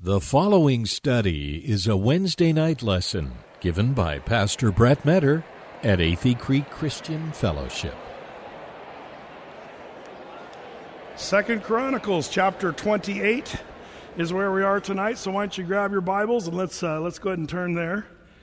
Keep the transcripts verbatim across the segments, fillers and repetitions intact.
The following study is a Wednesday night lesson given by Pastor Brett Metter at Athey Creek Christian Fellowship. Second Chronicles chapter twenty-eight is where we are tonight, so why don't you grab your Bibles and let's uh, let's go ahead and turn there.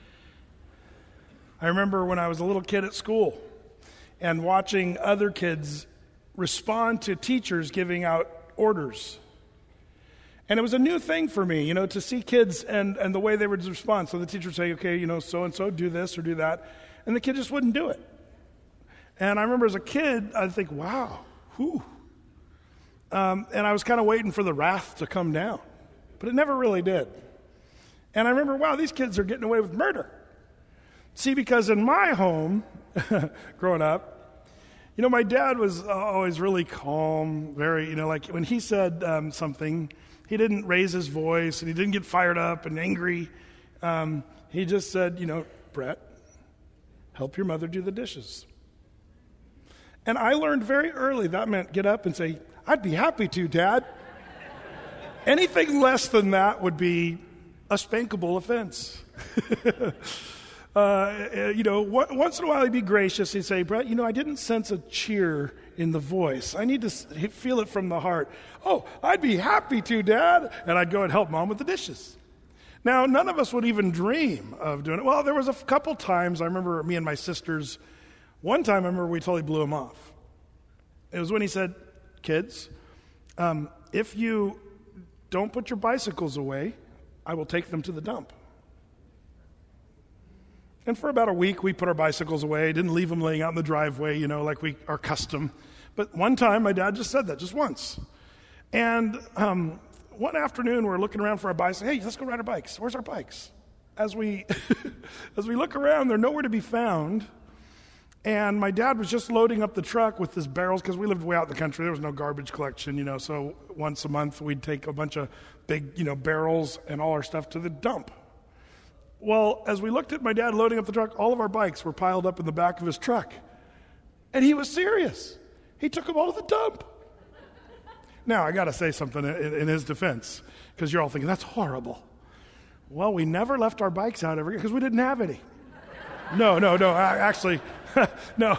I remember when I was a little kid at school and watching other kids respond to teachers giving out orders. And it was a new thing for me, you know, to see kids and, and the way they would respond. So the teacher would say, okay, you know, so-and-so, do this or do that. And the kid just wouldn't do it. And I remember as a kid, I'd think, wow, whew. Um, and I was kind of waiting for the wrath to come down. But it never really did. And I remember, wow, these kids are getting away with murder. See, because in my home, growing up, you know, my dad was always really calm, very, you know, like when he said um, something, he didn't raise his voice and he didn't get fired up and angry. Um, he just said, you know, Brett, help your mother do the dishes. And I learned very early that meant get up and say, I'd be happy to, Dad. Anything less than that would be a spankable offense. Uh, you know, once in a while he'd be gracious. He'd say, Brett, you know, I didn't sense a cheer in the voice. I need to feel it from the heart. Oh, I'd be happy to, Dad. And I'd go and help Mom with the dishes. Now, none of us would even dream of doing it. Well, there was a couple times, I remember me and my sisters, one time I remember we totally blew him off. It was when he said, kids, um, if you don't put your bicycles away, I will take them to the dump. And for about a week, we put our bicycles away, didn't leave them laying out in the driveway, you know, like we are custom. But one time, my dad just said that, just once. And um, one afternoon, we're looking around for our bikes. Hey, let's go ride our bikes. Where's our bikes? As we as we look around, they're nowhere to be found. And my dad was just loading up the truck with his barrels, because we lived way out in the country. There was no garbage collection, you know, so once a month, we'd take a bunch of big, you know, barrels and all our stuff to the dump. Well, as we looked at my dad loading up the truck, all of our bikes were piled up in the back of his truck. And he was serious. He took them all to the dump. Now, I got to say something in, in his defense, because you're all thinking, that's horrible. Well, we never left our bikes out ever because we didn't have any. No, no, no, actually, no,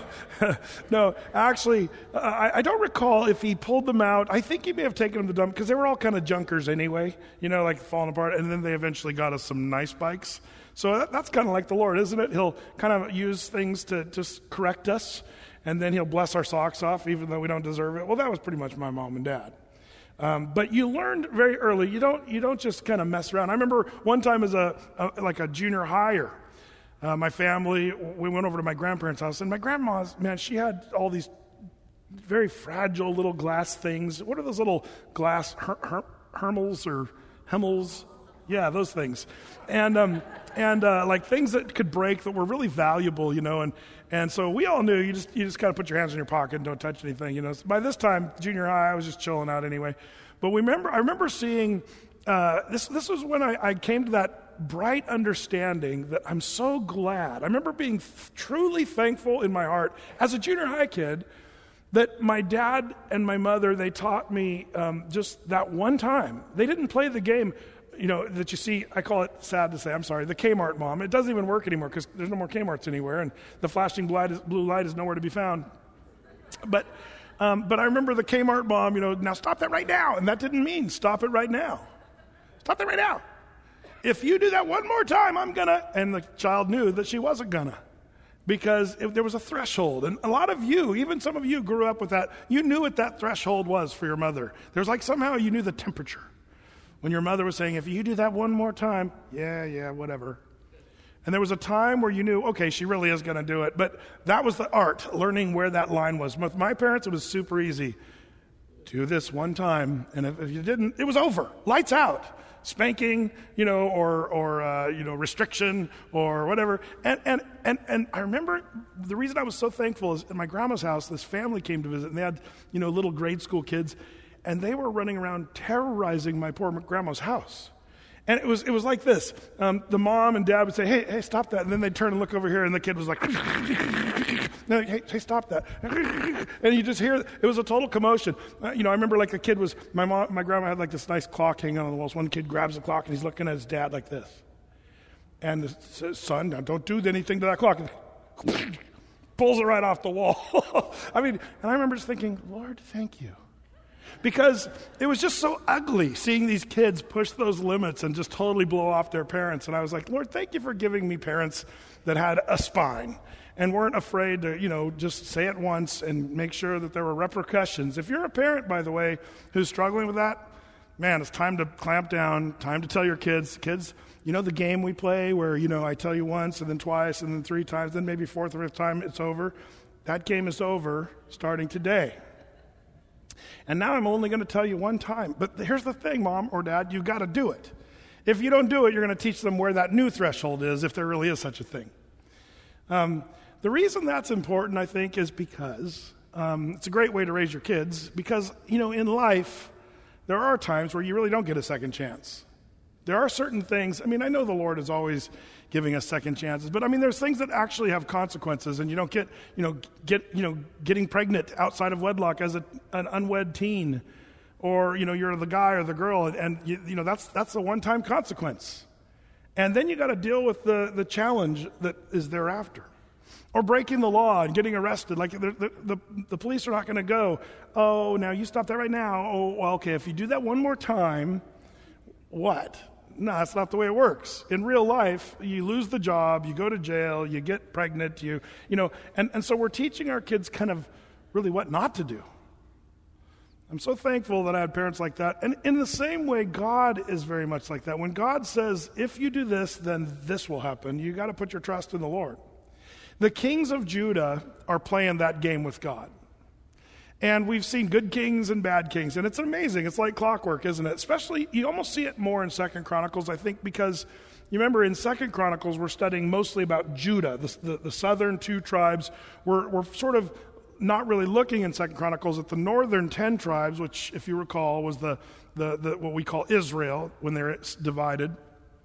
no, actually, uh, I, I don't recall if he pulled them out. I think he may have taken them to the dump because they were all kind of junkers anyway, you know, like falling apart, and then they eventually got us some nice bikes. So that, that's kind of like the Lord, isn't it? He'll kind of use things to just correct us, and then he'll bless our socks off even though we don't deserve it. Well, that was pretty much my mom and dad. Um, but you learned very early, you don't you don't just kind of mess around. I remember one time as a, a like a junior higher, Uh, my family, we went over to my grandparents' house, and my grandma's, man, she had all these very fragile little glass things. What are those little glass her- her- hermels or hemmels? Yeah, those things. And um, and uh, like things that could break that were really valuable, you know. And, and so we all knew you just you just kind of put your hands in your pocket and don't touch anything, you know. So by this time, junior high, I was just chilling out anyway. But we remember, I remember seeing, uh, this, this was when I, I came to that bright understanding that I'm so glad. I remember being th- truly thankful in my heart as a junior high kid that my dad and my mother, they taught me um, just that one time. They didn't play the game, you know, that you see. I call it, sad to say, I'm sorry, the Kmart mom. It doesn't even work anymore because there's no more Kmarts anywhere, and the flashing blue light is, blue light is nowhere to be found. But um, but I remember the Kmart mom, you know, now stop that right now. And that didn't mean stop it right now. Stop that right now. If you do that one more time, I'm going to. And the child knew that she wasn't going to, because if there was a threshold. And a lot of you, even some of you grew up with that. You knew what that threshold was for your mother. There's like somehow you knew the temperature. When your mother was saying, if you do that one more time, yeah, yeah, whatever. And there was a time where you knew, okay, she really is going to do it. But that was the art, learning where that line was. With my parents, it was super easy. Do this one time. And if, if you didn't, it was over. Lights out. Spanking, you know, or or uh, you know, restriction or whatever. And and and and I remember the reason I was so thankful is in my grandma's house, this family came to visit, and they had, you know, little grade school kids, and they were running around terrorizing my poor grandma's house. And it was it was like this. Um, the mom and dad would say, hey, hey, stop that. And then they'd turn and look over here, and the kid was like, no, hey, hey, stop that. And you just hear, it was a total commotion. Uh, you know, I remember like a kid was, my mom, my grandma had like this nice clock hanging on the walls. One kid grabs the clock, and he's looking at his dad like this. And the says, son, now don't do anything to that clock. And pulls it right off the wall. I mean, and I remember just thinking, Lord, thank you. Because it was just so ugly seeing these kids push those limits and just totally blow off their parents. And I was like, Lord, thank you for giving me parents that had a spine and weren't afraid to, you know, just say it once and make sure that there were repercussions. If you're a parent, by the way, who's struggling with that, man, it's time to clamp down, time to tell your kids, kids, you know the game we play where, you know, I tell you once and then twice and then three times, then maybe fourth or fifth time it's over. That game is over starting today. And now I'm only going to tell you one time. But here's the thing, Mom or Dad, you've got to do it. If you don't do it, you're going to teach them where that new threshold is, if there really is such a thing. Um, the reason that's important, I think, is because um, it's a great way to raise your kids. Because, you know, in life, there are times where you really don't get a second chance. There are certain things, I mean, I know the Lord is always giving us second chances, but I mean, there's things that actually have consequences, and you don't get, you know, get, you know, getting pregnant outside of wedlock as a, an unwed teen, or, you know, you're the guy or the girl, and, and you, you know, that's that's a one-time consequence. And then you got to deal with the, the challenge that is thereafter. Or breaking the law and getting arrested. Like the, the, the, the police are not going to go, oh, now you stop that right now. Oh, well, okay, if you do that one more time, what? No, that's not the way it works. In real life, you lose the job, you go to jail, you get pregnant, you, you know, and, and so we're teaching our kids kind of really what not to do. I'm so thankful that I had parents like that. And in the same way, God is very much like that. When God says, if you do this, then this will happen, you got to put your trust in the Lord. The kings of Judah are playing that game with God. And we've seen good kings and bad kings, and it's amazing. It's like clockwork, isn't it? Especially, you almost see it more in Second Chronicles, I think, because you remember in Second Chronicles, we're studying mostly about Judah, the, the, the southern two tribes. We're, we're sort of not really looking in Second Chronicles at the northern ten tribes, which, if you recall, was the, the, the what we call Israel when they're divided.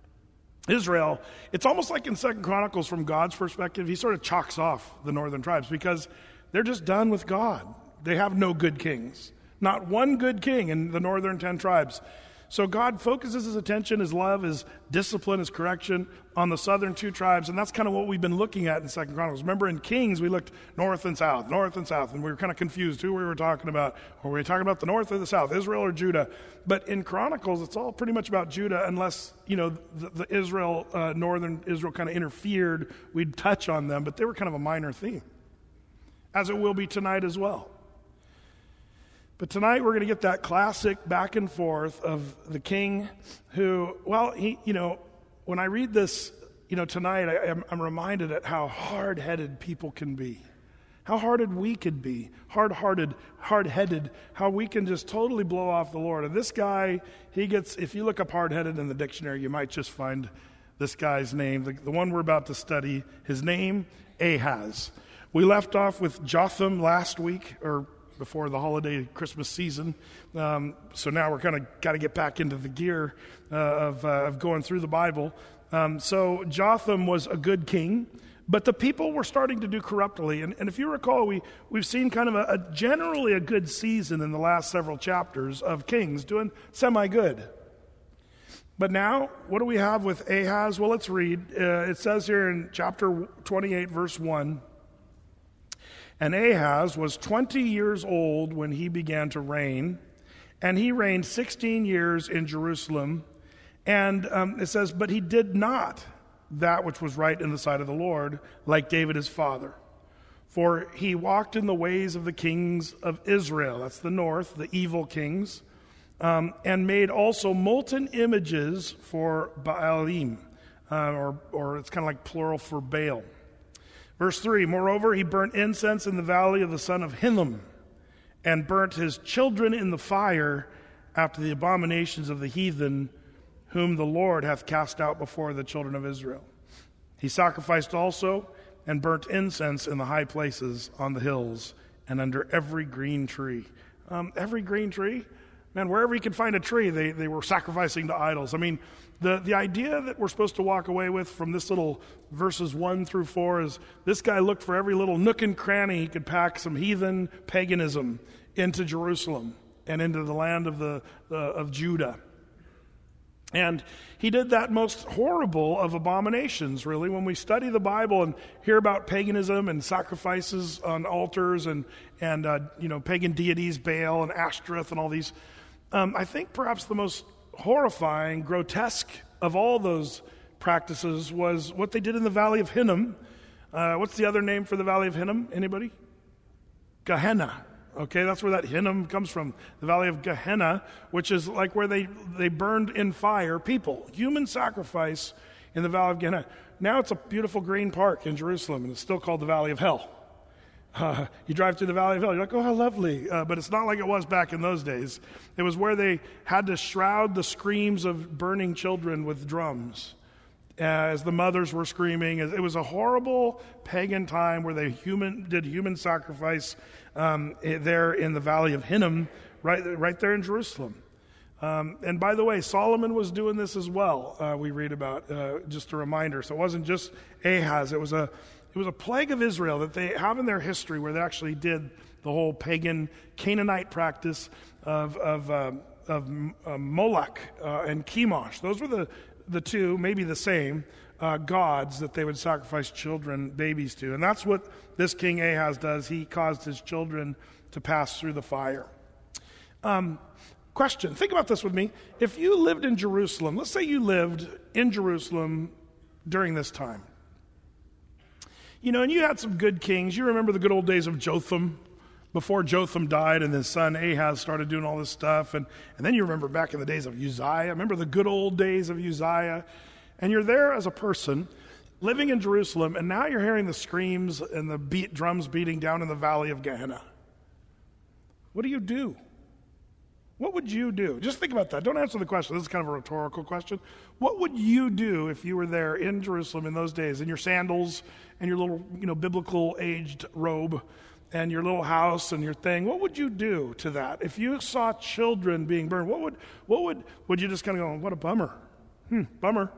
Israel, it's almost like in Second Chronicles, from God's perspective, he sort of chalks off the northern tribes because they're just done with God. They have no good kings. Not one good king in the northern ten tribes. So God focuses his attention, his love, his discipline, his correction on the southern two tribes, and that's kind of what we've been looking at in Second Chronicles. Remember in Kings, we looked north and south, north and south, and we were kind of confused who we were talking about. Were we talking about the north or the south, Israel or Judah? But in Chronicles, it's all pretty much about Judah, unless, you know, the, the Israel, uh, northern Israel kind of interfered. We'd touch on them, but they were kind of a minor theme, as it will be tonight as well. But tonight we're going to get that classic back and forth of the king who, well, he, you know, when I read this, you know, tonight I, I'm, I'm reminded at how hard-headed people can be, how hard-headed we could be, hard-hearted, hard-headed, how we can just totally blow off the Lord. And this guy, he gets, if you look up hard-headed in the dictionary, you might just find this guy's name, the, the one we're about to study. His name, Ahaz. We left off with Jotham last week, or before the holiday Christmas season. Um, so now we're kind of got to get back into the gear uh, of, uh, of going through the Bible. Um, so Jotham was a good king, but the people were starting to do corruptly. And, and if you recall, we, we've seen kind of a, a generally a good season in the last several chapters of kings doing semi-good. But now, what do we have with Ahaz? Well, let's read. Uh, it says here in chapter twenty-eight, verse one, and Ahaz was twenty years old when he began to reign, and he reigned sixteen years in Jerusalem. And um, it says, but he did not that which was right in the sight of the Lord, like David his father. For he walked in the ways of the kings of Israel, that's the north, the evil kings, um, and made also molten images for Baalim, uh, or, or it's kind of like plural for Baal. Verse three, moreover, he burnt incense in the valley of the son of Hinnom, and burnt his children in the fire after the abominations of the heathen, whom the Lord hath cast out before the children of Israel. He sacrificed also and burnt incense in the high places on the hills and under every green tree. Um, every green tree? Man, wherever he could find a tree, they, they were sacrificing to idols. I mean, the, the idea that we're supposed to walk away with from this little verses one through four is this guy looked for every little nook and cranny he could pack some heathen paganism into Jerusalem and into the land of the uh, of Judah. And he did that most horrible of abominations, really. When we study the Bible and hear about paganism and sacrifices on altars and, and uh, you know, pagan deities, Baal and Ashtoreth and all these, um, I think perhaps the most horrifying, grotesque of all those practices was what they did in the Valley of Hinnom. Uh, what's the other name for the Valley of Hinnom? Anybody? Gehenna. Okay, that's where that Hinnom comes from, the Valley of Gehenna, which is like where they, they burned in fire people, human sacrifice in the Valley of Gehenna. Now it's a beautiful green park in Jerusalem, and it's still called the Valley of Hell. Uh, you drive through the Valley of Hell, you're like, oh, how lovely. Uh, but it's not like it was back in those days. It was where they had to shroud the screams of burning children with drums as the mothers were screaming. It was a horrible pagan time where they human did human sacrifice um, there in the Valley of Hinnom, right, right there in Jerusalem. Um, and by the way, Solomon was doing this as well. Uh, we read about uh, just a reminder. So it wasn't just Ahaz; it was a it was a plague of Israel that they have in their history where they actually did the whole pagan Canaanite practice of of uh, of uh, Moloch uh, and Chemosh. Those were the the two, maybe the same, uh, gods that they would sacrifice children, babies to. And that's what this King Ahaz does. He caused his children to pass through the fire. Um, question, think about this with me. If you lived in Jerusalem, let's say you lived in Jerusalem during this time. You know, and you had some good kings. You remember the good old days of Jotham, before Jotham died and his son Ahaz started doing all this stuff. And, and then you remember back in the days of Uzziah. Remember the good old days of Uzziah? And you're there as a person living in Jerusalem, and now you're hearing the screams and the beat, drums beating down in the Valley of Gehenna. What do you do? What would you do? Just think about that. Don't answer the question. This is kind of a rhetorical question. What would you do if you were there in Jerusalem in those days, in your sandals and your little, you know, biblical aged robe and your little house and your thing? What would you do to that? If you saw children being burned, what would, what would, would you just kind of go, what a bummer. Hmm, bummer.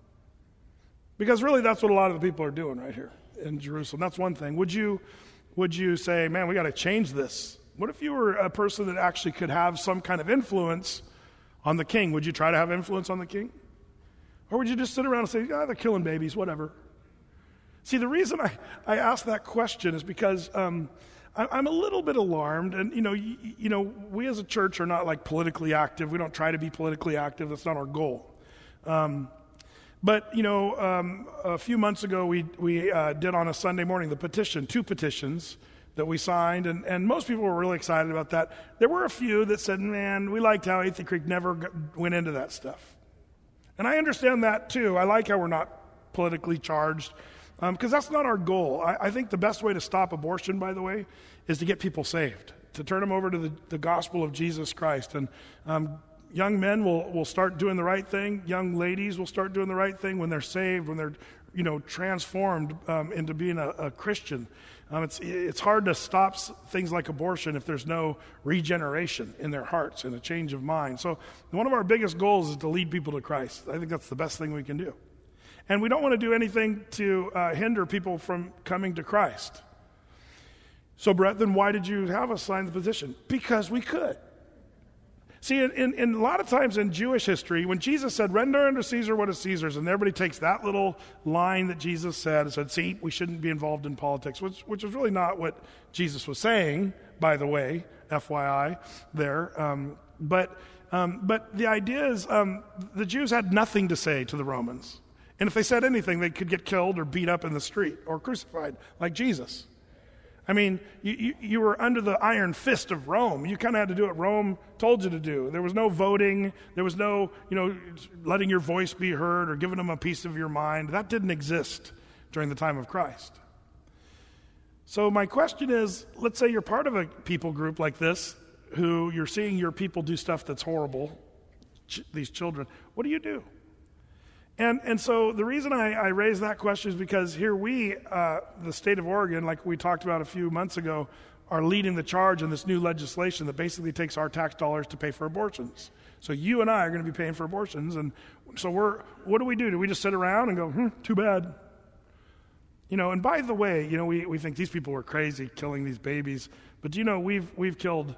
Because really that's what a lot of the people are doing right here in Jerusalem. That's one thing. Would you, would you say, man, we got to change this? What if you were a person that actually could have some kind of influence on the king? Would you try to have influence on the king? Or would you just sit around and say, ah, they're killing babies, whatever? See, the reason I, I ask that question is because um, I, I'm a little bit alarmed. And, you know, you, you know, we as a church are not like politically active. We don't try to be politically active. That's not our goal. Um, but, you know, um, a few months ago, we, we uh, did on a Sunday morning the petition, two petitions that we signed. And, and most people were really excited about that. There were a few that said, man, we liked how Athey Creek never got, went into that stuff. And I understand that, too. I like how we're not politically charged. Because um, that's not our goal. I, I think the best way to stop abortion, by the way, is to get people saved, to turn them over to the, the gospel of Jesus Christ. And um, young men will, will start doing the right thing. Young ladies will start doing the right thing when they're saved, when they're, you know, transformed um, into being a, a Christian. Um, it's it's hard to stop things like abortion if there's no regeneration in their hearts and a change of mind. So one of our biggest goals is to lead people to Christ. I think that's the best thing we can do. And we don't want to do anything to uh, hinder people from coming to Christ. So, Brett, then why did you have us sign the petition? Because we could. See, in, in, in a lot of times in Jewish history, when Jesus said, render unto Caesar what is Caesar's, and everybody takes that little line that Jesus said and said, see, we shouldn't be involved in politics, which, which is really not what Jesus was saying, by the way, F Y I there. Um, but, um, but the idea is um, the Jews had nothing to say to the Romans. And if they said anything, they could get killed or beat up in the street or crucified like Jesus. I mean, you, you, you were under the iron fist of Rome. You kind of had to do what Rome told you to do. There was no voting. There was no, you know, letting your voice be heard or giving them a piece of your mind. That didn't exist during the time of Christ. So my question is, let's say you're part of a people group like this who you're seeing your people do stuff that's horrible, ch- these children. What do you do? And and so the reason I, I raise that question is because here we, uh, the state of Oregon, like we talked about a few months ago, are leading the charge in this new legislation that basically takes our tax dollars to pay for abortions. So you and I are going to be paying for abortions, and so we're, what do we do? Do we just sit around and go, hmm, too bad? You know, and by the way, you know, we, we think these people were crazy killing these babies, but you know, we've we've killed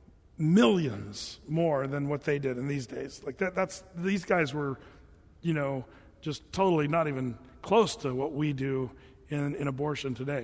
millions more than what they did in these days. Like that, that's, these guys were, you know, just totally not even close to what we do in, in abortion today.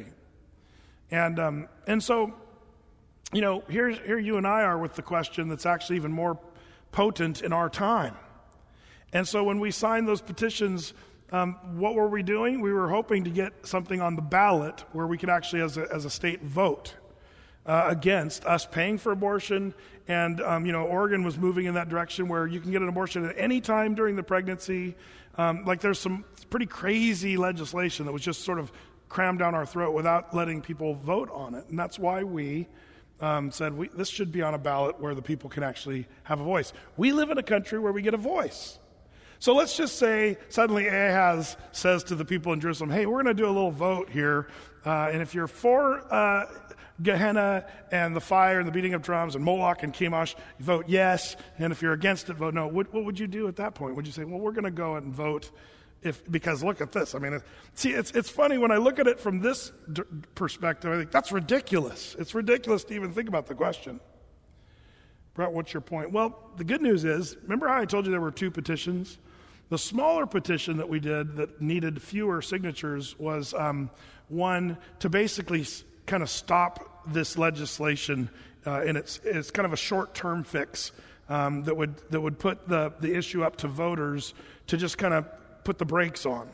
And um, and so, you know, here, here you and I are with the question that's actually even more potent in our time. And so when we signed those petitions, um, what were we doing? We were hoping to get something on the ballot where we could actually, as a, as a state, vote uh, against us paying for abortion. And, um, you know, Oregon was moving in that direction where you can get an abortion at any time during the pregnancy. Um, like there's some pretty crazy legislation that was just sort of crammed down our throat without letting people vote on it. And that's why we um, said we, this should be on a ballot where the people can actually have a voice. We live in a country where we get a voice. So let's just say suddenly Ahaz says to the people in Jerusalem, hey, we're going to do a little vote here. Uh, and if you're for uh, Gehenna and the fire and the beating of drums and Moloch and Chemosh, you vote yes. And if you're against it, vote no. What, what would you do at that point? Would you say, well, we're going to go and vote if because look at this. I mean, it, see, it's it's funny when I look at it from this d- perspective, I think that's ridiculous. It's ridiculous to even think about the question. Brett, what's your point? Well, the good news is, remember how I told you there were two petitions? The smaller petition that we did that needed fewer signatures was um, one to basically s- kind of stop this legislation, uh, and it's it's kind of a short-term fix um, that would that would put the the issue up to voters to just kind of put the brakes on.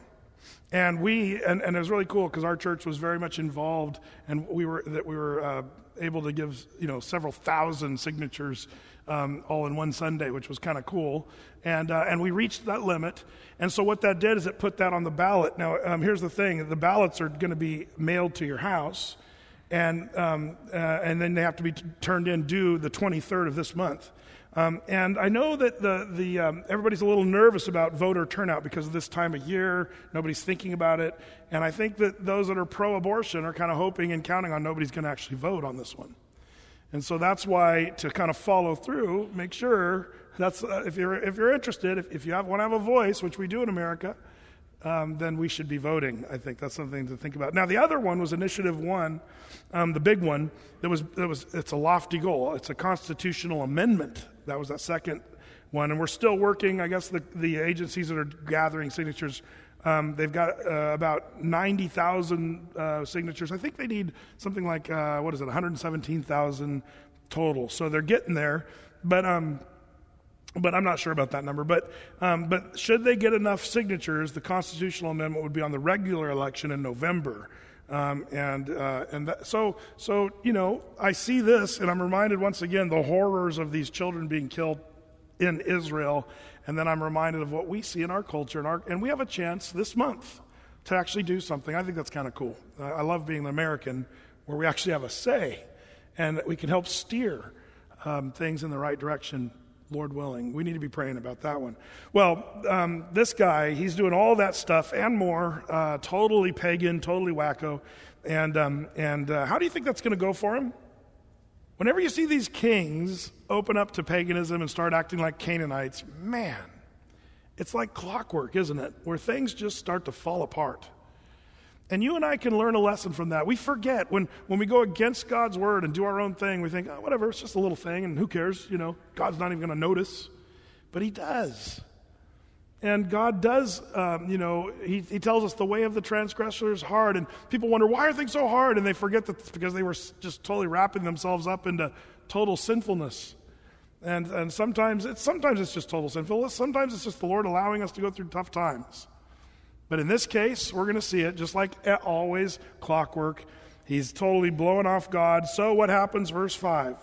And we and, and it was really cool because our church was very much involved, and we were that we were uh, able to give you know several thousand signatures um, all in one Sunday, which was kind of cool. And uh, and we reached that limit. And so what that did is it put that on the ballot. Now um, here's the thing: the ballots are going to be mailed to your house, and um, uh, and then they have to be t- turned in due the twenty-third of this month. Um, and I know that the the um, everybody's a little nervous about voter turnout because of this time of year. Nobody's thinking about it. And I think that those that are pro-abortion are kind of hoping and counting on nobody's going to actually vote on this one. And so that's why, to kind of follow through, make sure that's uh, if you're if you're interested, if, if you have, want to have a voice, which we do in America, um, then we should be voting. I think that's something to think about. Now, the other one was Initiative One, um, the big one. That was that was it's a lofty goal. It's a constitutional amendment. That was that second one, and we're still working. I guess the the agencies that are gathering signatures, um, they've got uh, about ninety thousand uh, signatures. I think they need something like uh, what is it, one hundred seventeen thousand total. So they're getting there, but um, but I'm not sure about that number. But um, but should they get enough signatures, the constitutional amendment would be on the regular election in November. Um, and uh, and that, so so you know I see this and I'm reminded once again the horrors of these children being killed in Israel, and then I'm reminded of what we see in our culture, and our and we have a chance this month to actually do something. I think that's kind of cool. Uh, I love being an American where we actually have a say, and that we can help steer um, things in the right direction. Lord willing. We need to be praying about that one. Well, um, this guy, he's doing all that stuff and more, uh, totally pagan, totally wacko. And um, and uh, how do you think that's going to go for him? Whenever you see these kings open up to paganism and start acting like Canaanites, man, it's like clockwork, isn't it? Where things just start to fall apart. And you and I can learn a lesson from that. We forget when, when we go against God's word and do our own thing, we think, oh, whatever, it's just a little thing, and who cares? You know, God's not even going to notice. But he does. And God does, um, you know, he, he tells us the way of the transgressor is hard, and people wonder, why are things so hard? And they forget that it's because they were just totally wrapping themselves up into total sinfulness. And and sometimes it's sometimes it's just total sinfulness. Sometimes it's just the Lord allowing us to go through tough times. But in this case, we're going to see it, just like always, clockwork. He's totally blowing off God. So what happens? Verse five.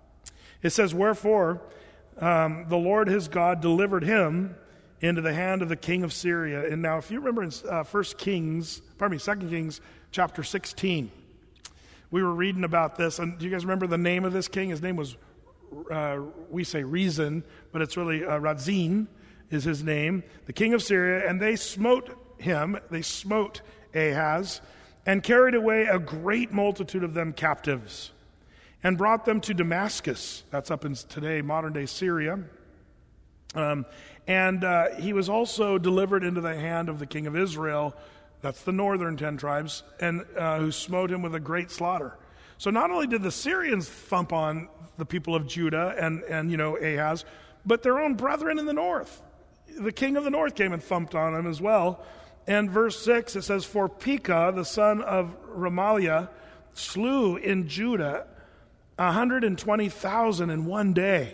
It says, wherefore um, the Lord his God delivered him into the hand of the king of Syria. And now if you remember in uh, First Kings, pardon me, Second Kings chapter sixteen, we were reading about this. And do you guys remember the name of this king? His name was, uh, we say Rezin, but it's really uh, Radzin is his name, the king of Syria. And they smote him, they smote Ahaz, and carried away a great multitude of them captives. and brought them to Damascus. That's up in today, modern-day Syria. Um, and uh, he was also delivered into the hand of the king of Israel, that's the northern ten tribes, and uh, who smote him with a great slaughter. So not only did the Syrians thump on the people of Judah and, and you know, Ahaz, but their own brethren in the north. The king of the north came and thumped on him as well. And verse six, it says, "For Pekah, the son of Remaliah, slew in Judah one hundred twenty thousand in one day,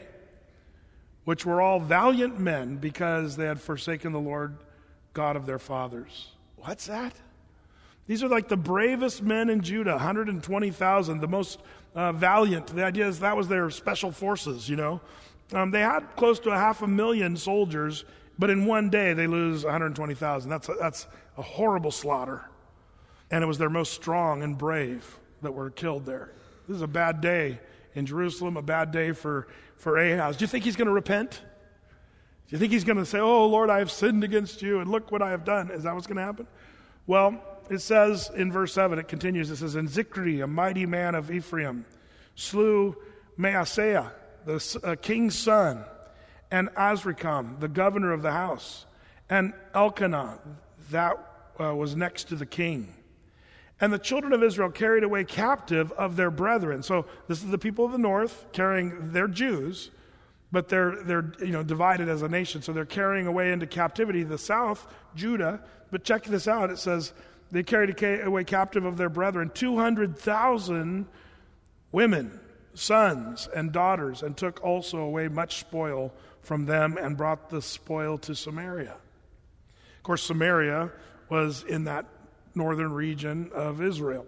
which were all valiant men because they had forsaken the Lord God of their fathers." What's that? These are like the bravest men in Judah, one hundred twenty thousand, the most uh, valiant. The idea is that was their special forces, you know. Um, they had close to a half a million soldiers, but in one day they lose one hundred twenty thousand. That's a, that's a horrible slaughter. And it was their most strong and brave that were killed there. This is a bad day in Jerusalem, a bad day for, for Ahaz. Do you think he's going to repent? Do you think he's going to say, "Oh, Lord, I have sinned against you, and look what I have done"? Is that what's going to happen? Well, it says in verse seven, it continues, it says, "And Zichri, a mighty man of Ephraim, slew Maaseiah, the uh, king's son, and Azrikam, the governor of the house, and Elkanah, that uh, was next to the king. And the children of Israel carried away captive of their brethren." So this is the people of the north carrying their Jews, but they're they're you know divided as a nation. So they're carrying away into captivity the south, Judah. But check this out. It says they carried away captive of their brethren two hundred thousand women, sons, and daughters, and took also away much spoil from them and brought the spoil to Samaria. Of course, Samaria was in that northern region of Israel.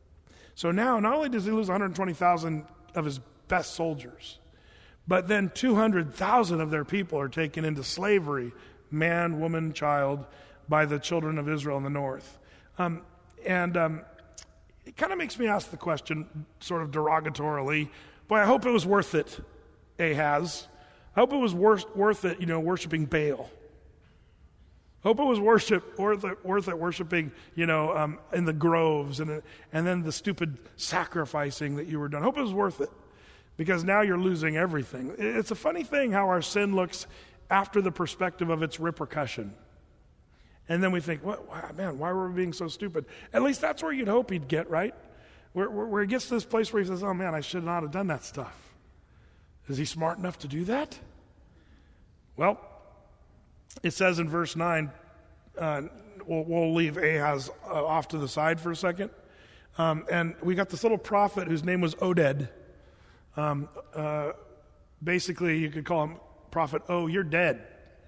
So now, not only does he lose one hundred twenty thousand of his best soldiers, but then two hundred thousand of their people are taken into slavery, man, woman, child, by the children of Israel in the north. Um, and um, it kind of makes me ask the question, sort of derogatorily, boy, I hope it was worth it, Ahaz. I hope it was worth, worth it, you know, worshiping Baal. Hope it was worship worth it, worth it worshiping, you know, um, in the groves and and then the stupid sacrificing that you were done. Hope it was worth it, because now you're losing everything. It's a funny thing how our sin looks after the perspective of its repercussion. And then we think, what, wow, man, why were we being so stupid? At least that's where you'd hope he'd get, right? Where, where, where he gets to this place where he says, "Oh man, I should not have done that stuff." Is he smart enough to do that? Well, it says in verse nine, uh, we'll, we'll leave Ahaz uh, off to the side for a second. Um, and we got this little prophet whose name was Oded. Um, uh, basically, you could call him Prophet, "Oh, you're dead."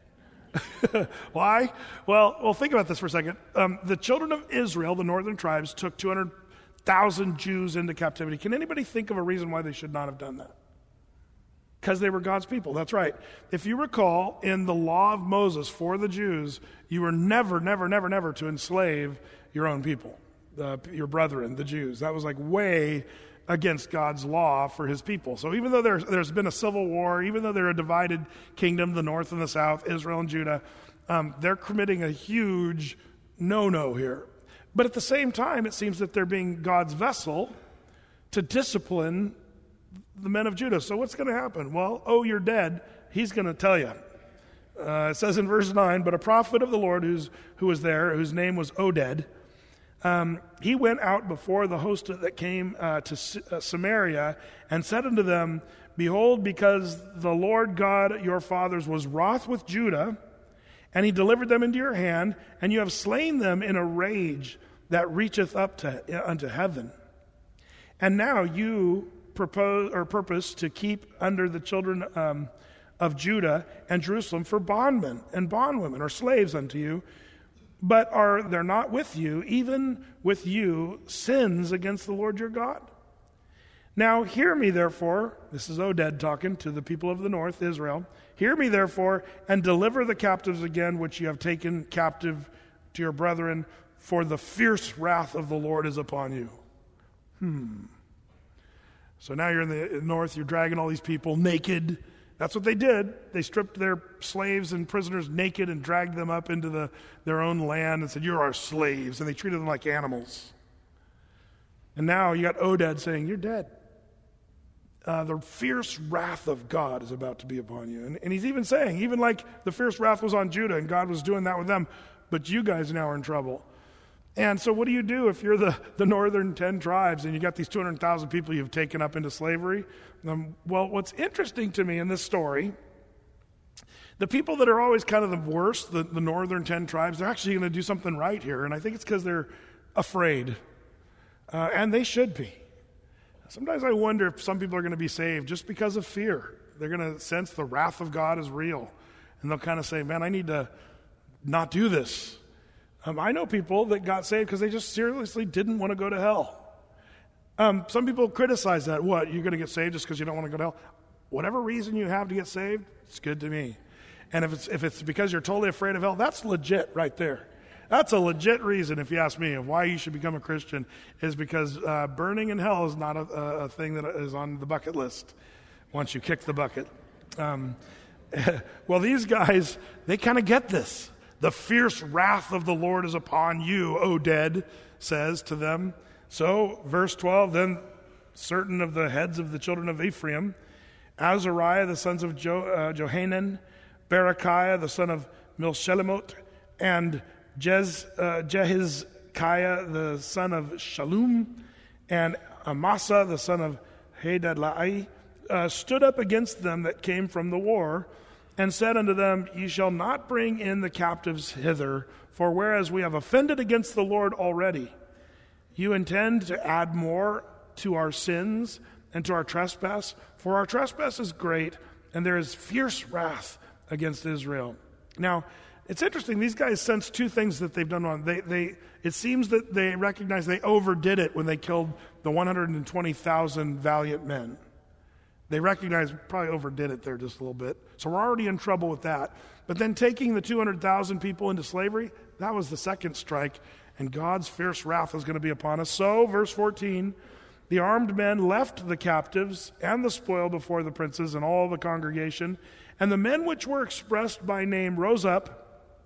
Why? Well, well, think about this for a second. Um, the children of Israel, the northern tribes, took two hundred thousand Jews into captivity. Can anybody think of a reason why they should not have done that? Because they were God's people. That's right. If you recall, in the law of Moses for the Jews, you were never, never, never, never to enslave your own people, uh, your brethren, the Jews. That was like way against God's law for his people. So even though there's, there's been a civil war, even though they're a divided kingdom, the north and the south, Israel and Judah, um, they're committing a huge no-no here. But at the same time, it seems that they're being God's vessel to discipline the men of Judah. So what's going to happen? Well, "Oh, you're dead," he's going to tell you. Uh, it says in verse nine, "But a prophet of the Lord who's, who was there, whose name was Oded, um, he went out before the host that came uh, to S- uh, Samaria and said unto them, Behold, because the Lord God your fathers was wroth with Judah, and he delivered them into your hand, and you have slain them in a rage that reacheth up to uh, unto heaven. And now you propose or purpose to keep under the children um, of Judah and Jerusalem for bondmen and bondwomen, or slaves unto you. But are there not with you, even with you, sins against the Lord your God? Now hear me, therefore," this is Oded talking to the people of the north, Israel, "hear me, therefore, and deliver the captives again, which you have taken captive to your brethren, for the fierce wrath of the Lord is upon you." Hmm. So now you're in the north, you're dragging all these people naked. That's what they did. They stripped their slaves and prisoners naked and dragged them up into the, their own land and said, "You're our slaves." And they treated them like animals. And now you got Oded saying, "You're dead. uh, the fierce wrath of God is about to be upon you. And, and he's even saying, even like the fierce wrath was on Judah and God was doing that with them, but you guys now are in trouble. And so what do you do if you're the, the northern ten tribes and you got these two hundred thousand people you've taken up into slavery? Um, well, what's interesting to me in this story, the people that are always kind of the worst, the, the northern ten tribes, they're actually going to do something right here. And I think it's because they're afraid. Uh, and they should be. Sometimes I wonder if some people are going to be saved just because of fear. They're going to sense the wrath of God is real. And they'll kind of say, man, I need to not do this. Um, I know people that got saved because they just seriously didn't want to go to hell. Um, some people criticize that. What, you're going to get saved just because you don't want to go to hell? Whatever reason you have to get saved, it's good to me. And if it's if it's because you're totally afraid of hell, that's legit right there. That's a legit reason, if you ask me, of why you should become a Christian, is because uh, burning in hell is not a, a thing that is on the bucket list once you kick the bucket. Um, well, these guys, they kind of get this. The fierce wrath of the Lord is upon you, O dead, says to them. So, verse twelve, then certain of the heads of the children of Ephraim, Azariah, the sons of jo- uh, Johanan, Berechiah, the son of Milshelemot, and Jez, uh, Jehizkiah, the son of Shallum, and Amasa, the son of Hadadlai, uh, stood up against them that came from the war, and said unto them, Ye shall not bring in the captives hither, for whereas we have offended against the Lord already, you intend to add more to our sins and to our trespass, for our trespass is great, and there is fierce wrath against Israel. Now, it's interesting, these guys sense two things that they've done wrong. They, they, it seems that they recognize they overdid it when they killed the one hundred twenty thousand valiant men. They recognize probably overdid it there just a little bit. So we're already in trouble with that. But then taking the two hundred thousand people into slavery, that was the second strike, and God's fierce wrath is going to be upon us. So, verse fourteen, the armed men left the captives and the spoil before the princes and all the congregation, and the men which were expressed by name rose up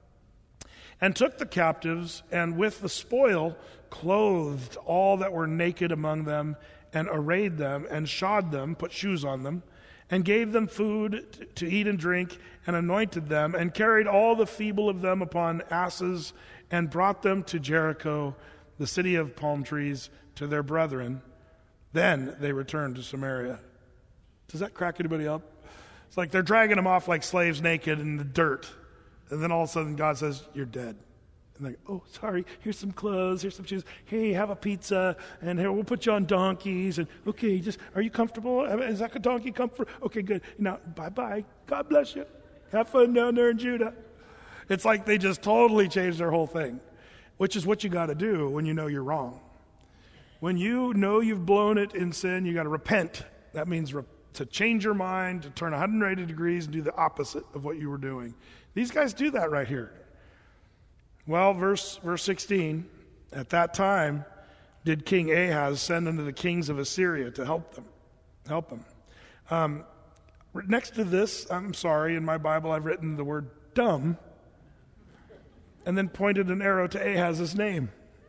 and took the captives, and with the spoil clothed all that were naked among them, and arrayed them, and shod them, put shoes on them, and gave them food to eat and drink, and anointed them, and carried all the feeble of them upon asses, and brought them to Jericho, the city of palm trees, to their brethren. Then they returned to Samaria. Does that crack anybody up? It's like they're dragging them off like slaves naked in the dirt. And then all of a sudden God says, you're dead. And they go, oh, sorry, here's some clothes, here's some shoes. Hey, have a pizza, and here, we'll put you on donkeys. And okay, just, are you comfortable? Is that a donkey comfort? Okay, good. Now, bye-bye. God bless you. Have fun down there in Judah. It's like they just totally changed their whole thing, which is what you got to do when you know you're wrong. When you know you've blown it in sin, you got to repent. That means re- to change your mind, to turn one hundred eighty degrees and do the opposite of what you were doing. These guys do that right here. Well, verse verse sixteen, at that time did King Ahaz send unto the kings of Assyria to help them, help them. Um, next to this, I'm sorry, in my Bible I've written the word dumb, and then pointed an arrow to Ahaz's name.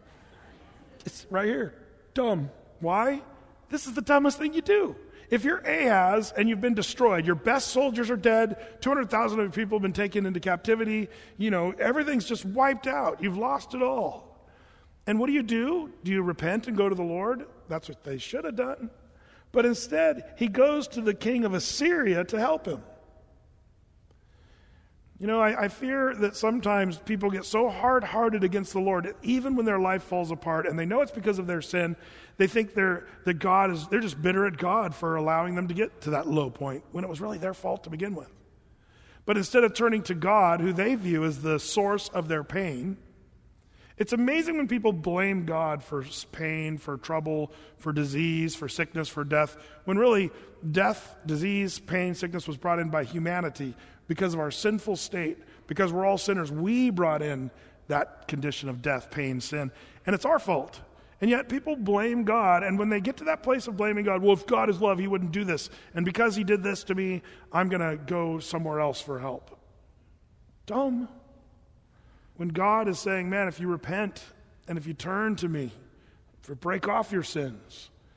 It's right here, dumb. Why? This is the dumbest thing you do. If you're Ahaz and you've been destroyed, your best soldiers are dead, two hundred thousand of your people have been taken into captivity, you know, everything's just wiped out. You've lost it all. And what do you do? Do you repent and go to the Lord? That's what they should have done. But instead, he goes to the king of Assyria to help him. You know, I, I fear that sometimes people get so hard-hearted against the Lord, even when their life falls apart, and they know it's because of their sin. They think they're that God is they're just bitter at God for allowing them to get to that low point when it was really their fault to begin with. But instead of turning to God, who they view as the source of their pain, it's amazing when people blame God for pain, for trouble, for disease, for sickness, for death, when really death, disease, pain, sickness was brought in by humanity because of our sinful state, because we're all sinners. We brought in that condition of death, pain, sin, and it's our fault. And yet people blame God, and when they get to that place of blaming God, well, if God is love, he wouldn't do this. And because he did this to me, I'm going to go somewhere else for help. Dumb. When God is saying, man, if you repent and if you turn to me, if you break off your sins,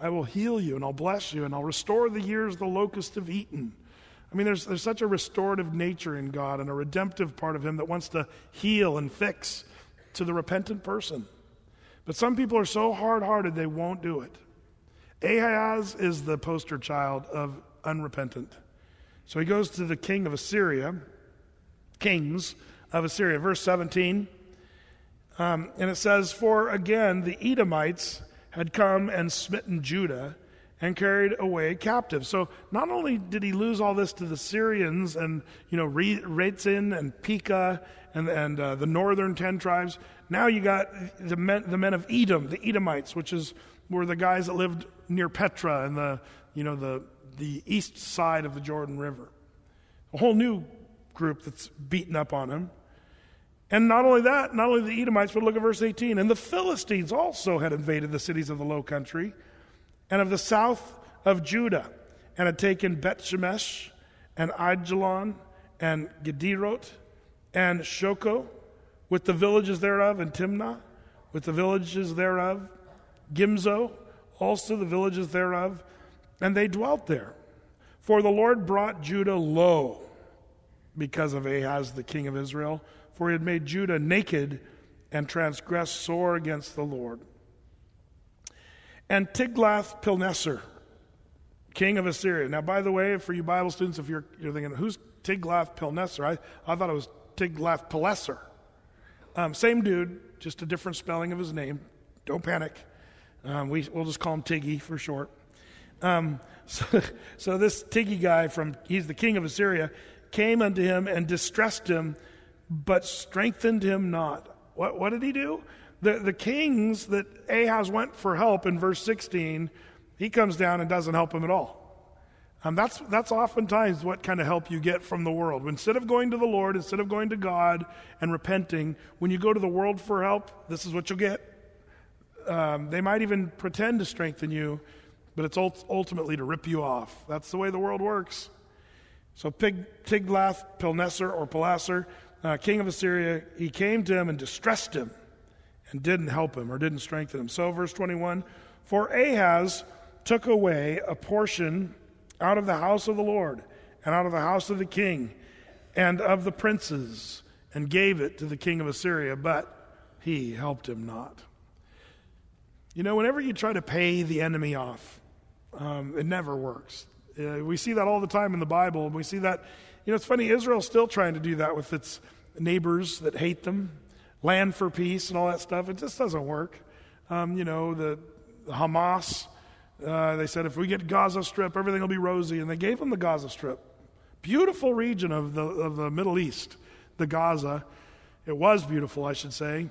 I will heal you, and I'll bless you, and I'll restore the years the locusts have eaten. I mean, there's, there's such a restorative nature in God and a redemptive part of him that wants to heal and fix to the repentant person. But some people are so hard-hearted they won't do it. Ahaz is the poster child of unrepentant. So he goes to the king of Assyria, kings of Assyria. Verse seventeen, um, and it says, "For again the Edomites had come and smitten Judah and carried away captives." So not only did he lose all this to the Syrians and, you know, Rezin and Pekah and, and uh, the northern ten tribes, now you got the men, the men of Edom, the Edomites, which is were the guys that lived near Petra and the, you know, the, the east side of the Jordan River. A whole new group that's beaten up on him. And not only that, not only the Edomites, but look at verse eighteen. "And the Philistines also had invaded the cities of the low country and of the south of Judah, and had taken Bet-Shemesh and Aijalon and Gederot and Shoko, with the villages thereof, and Timnah, with the villages thereof, Gimzo, also the villages thereof, and they dwelt there. For the Lord brought Judah low because of Ahaz the king of Israel, for he had made Judah naked and transgressed sore against the Lord. And Tiglath-Pilneser, king of Assyria." Now, by the way, for you Bible students, if you're, you're thinking, who's Tiglath-Pilneser? I, I thought it was Tiglath-Pileser. Um, same dude, just a different spelling of his name. Don't panic. Um, we, we'll just call him Tiggy for short. Um, so, so this Tiggy guy, from he's the king of Assyria, came unto him and distressed him, but strengthened him not. What, what did he do? The, the kings that Ahaz went for help in verse sixteen, he comes down and doesn't help him at all. Um, that's, that's oftentimes what kind of help you get from the world. Instead of going to the Lord, instead of going to God and repenting, when you go to the world for help, this is what you'll get. Um, they might even pretend to strengthen you, but it's ult- ultimately to rip you off. That's the way the world works. So Pig, Tiglath-Pilneser or Pileser, uh, king of Assyria, he came to him and distressed him and didn't help him or didn't strengthen him. So verse twenty-one, "For Ahaz took away a portion out of the house of the Lord and out of the house of the king and of the princes, and gave it to the king of Assyria, but he helped him not." You know, whenever you try to pay the enemy off, um, it never works. Uh, we see that all the time in the Bible, and we see that, you know, it's funny, Israel's still trying to do that with its neighbors that hate them, land for peace and all that stuff. It just doesn't work. Um, you know, the, the Hamas, uh, they said, if we get Gaza Strip, everything will be rosy, and they gave them the Gaza Strip. Beautiful region of the of the Middle East, the Gaza. It was beautiful, I should say.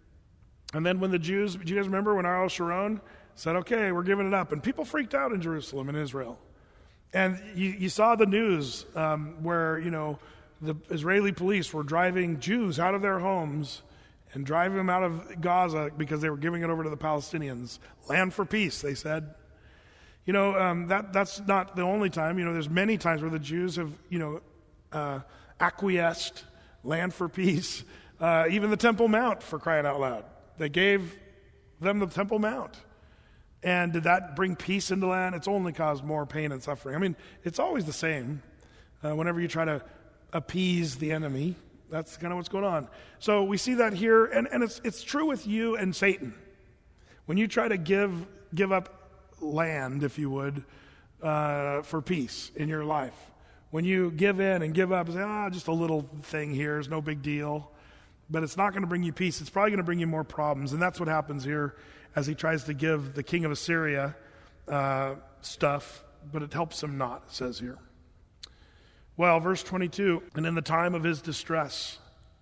And then when the Jews, do you guys remember when Ariel Sharon said, okay, we're giving it up, and people freaked out in Jerusalem and Israel. And you, you saw the news um, where, you know, the Israeli police were driving Jews out of their homes and driving them out of Gaza because they were giving it over to the Palestinians. Land for peace, they said. You know, um, that that's not the only time. You know, there's many times where the Jews have, you know, uh, acquiesced, land for peace. Uh, even the Temple Mount, for crying out loud. They gave them the Temple Mount. And did that bring peace into land? It's only caused more pain and suffering. I mean, it's always the same. Uh, whenever you try to appease the enemy, that's kind of what's going on. So we see that here, and, and it's it's true with you and Satan. When you try to give give up land, if you would, uh, for peace in your life, when you give in and give up and say, ah, just a little thing here, it's no big deal, but it's not going to bring you peace. It's probably going to bring you more problems, and that's what happens here as he tries to give the king of Assyria uh, stuff, but it helps him not, it says here. Well, verse twenty-two, and in the time of his distress,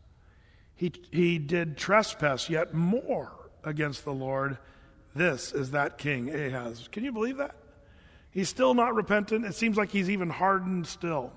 he he did trespass yet more against the Lord. This is that king, Ahaz. Can you believe that? He's still not repentant. It seems like he's even hardened still.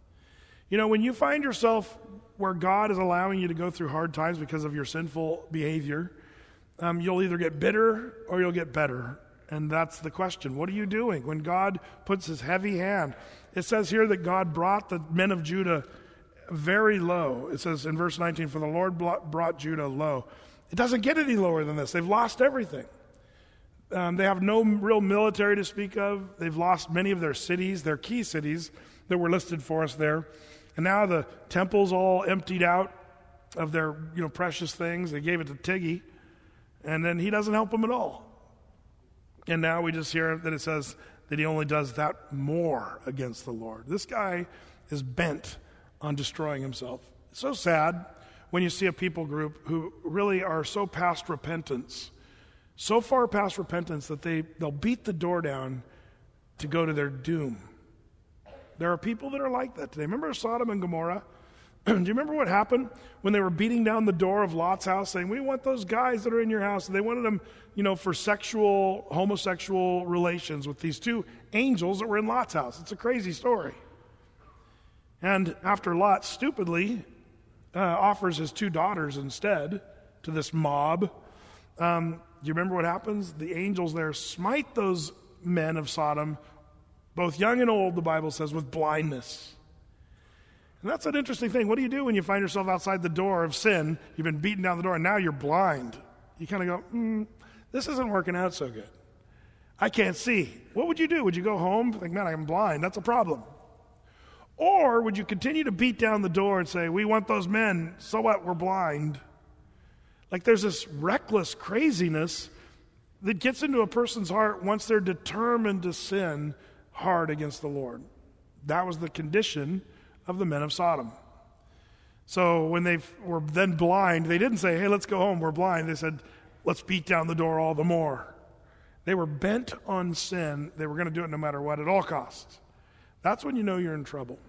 You know, when you find yourself where God is allowing you to go through hard times because of your sinful behavior, um, you'll either get bitter or you'll get better. And that's the question. What are you doing when God puts his heavy hand? It says here that God brought the men of Judah very low. It says in verse nineteen, for the Lord brought Judah low. It doesn't get any lower than this. They've lost everything. Um, they have no real military to speak of. They've lost many of their cities, their key cities that were listed for us there. And now the temple's all emptied out of their, you know, precious things. They gave it to Tiggy, and then he doesn't help them at all. And now we just hear that it says that he only does that more against the Lord. This guy is bent on destroying himself. It's so sad when you see a people group who really are so past repentance, so far past repentance that they, they'll beat the door down to go to their doom. There are people that are like that today. Remember Sodom and Gomorrah? Do you remember what happened when they were beating down the door of Lot's house saying, we want those guys that are in your house? And they wanted them, you know, for sexual, homosexual relations with these two angels that were in Lot's house. It's a crazy story. And after Lot stupidly uh, offers his two daughters instead to this mob, um, do you remember what happens? The angels there smite those men of Sodom, both young and old, the Bible says, with blindness. And that's an interesting thing. What do you do when you find yourself outside the door of sin? You've been beaten down the door, and now you're blind. You kind of go, hmm, this isn't working out so good. I can't see. What would you do? Would you go home? Think, man, I'm blind. That's a problem. Or would you continue to beat down the door and say, we want those men. So what? We're blind. Like there's this reckless craziness that gets into a person's heart once they're determined to sin hard against the Lord. That was the condition of the men of Sodom. So when they were then blind, they didn't say, hey, let's go home, we're blind. They said, let's beat down the door all the more. They were bent on sin. They were going to do it no matter what, at all costs. That's when you know you're in trouble.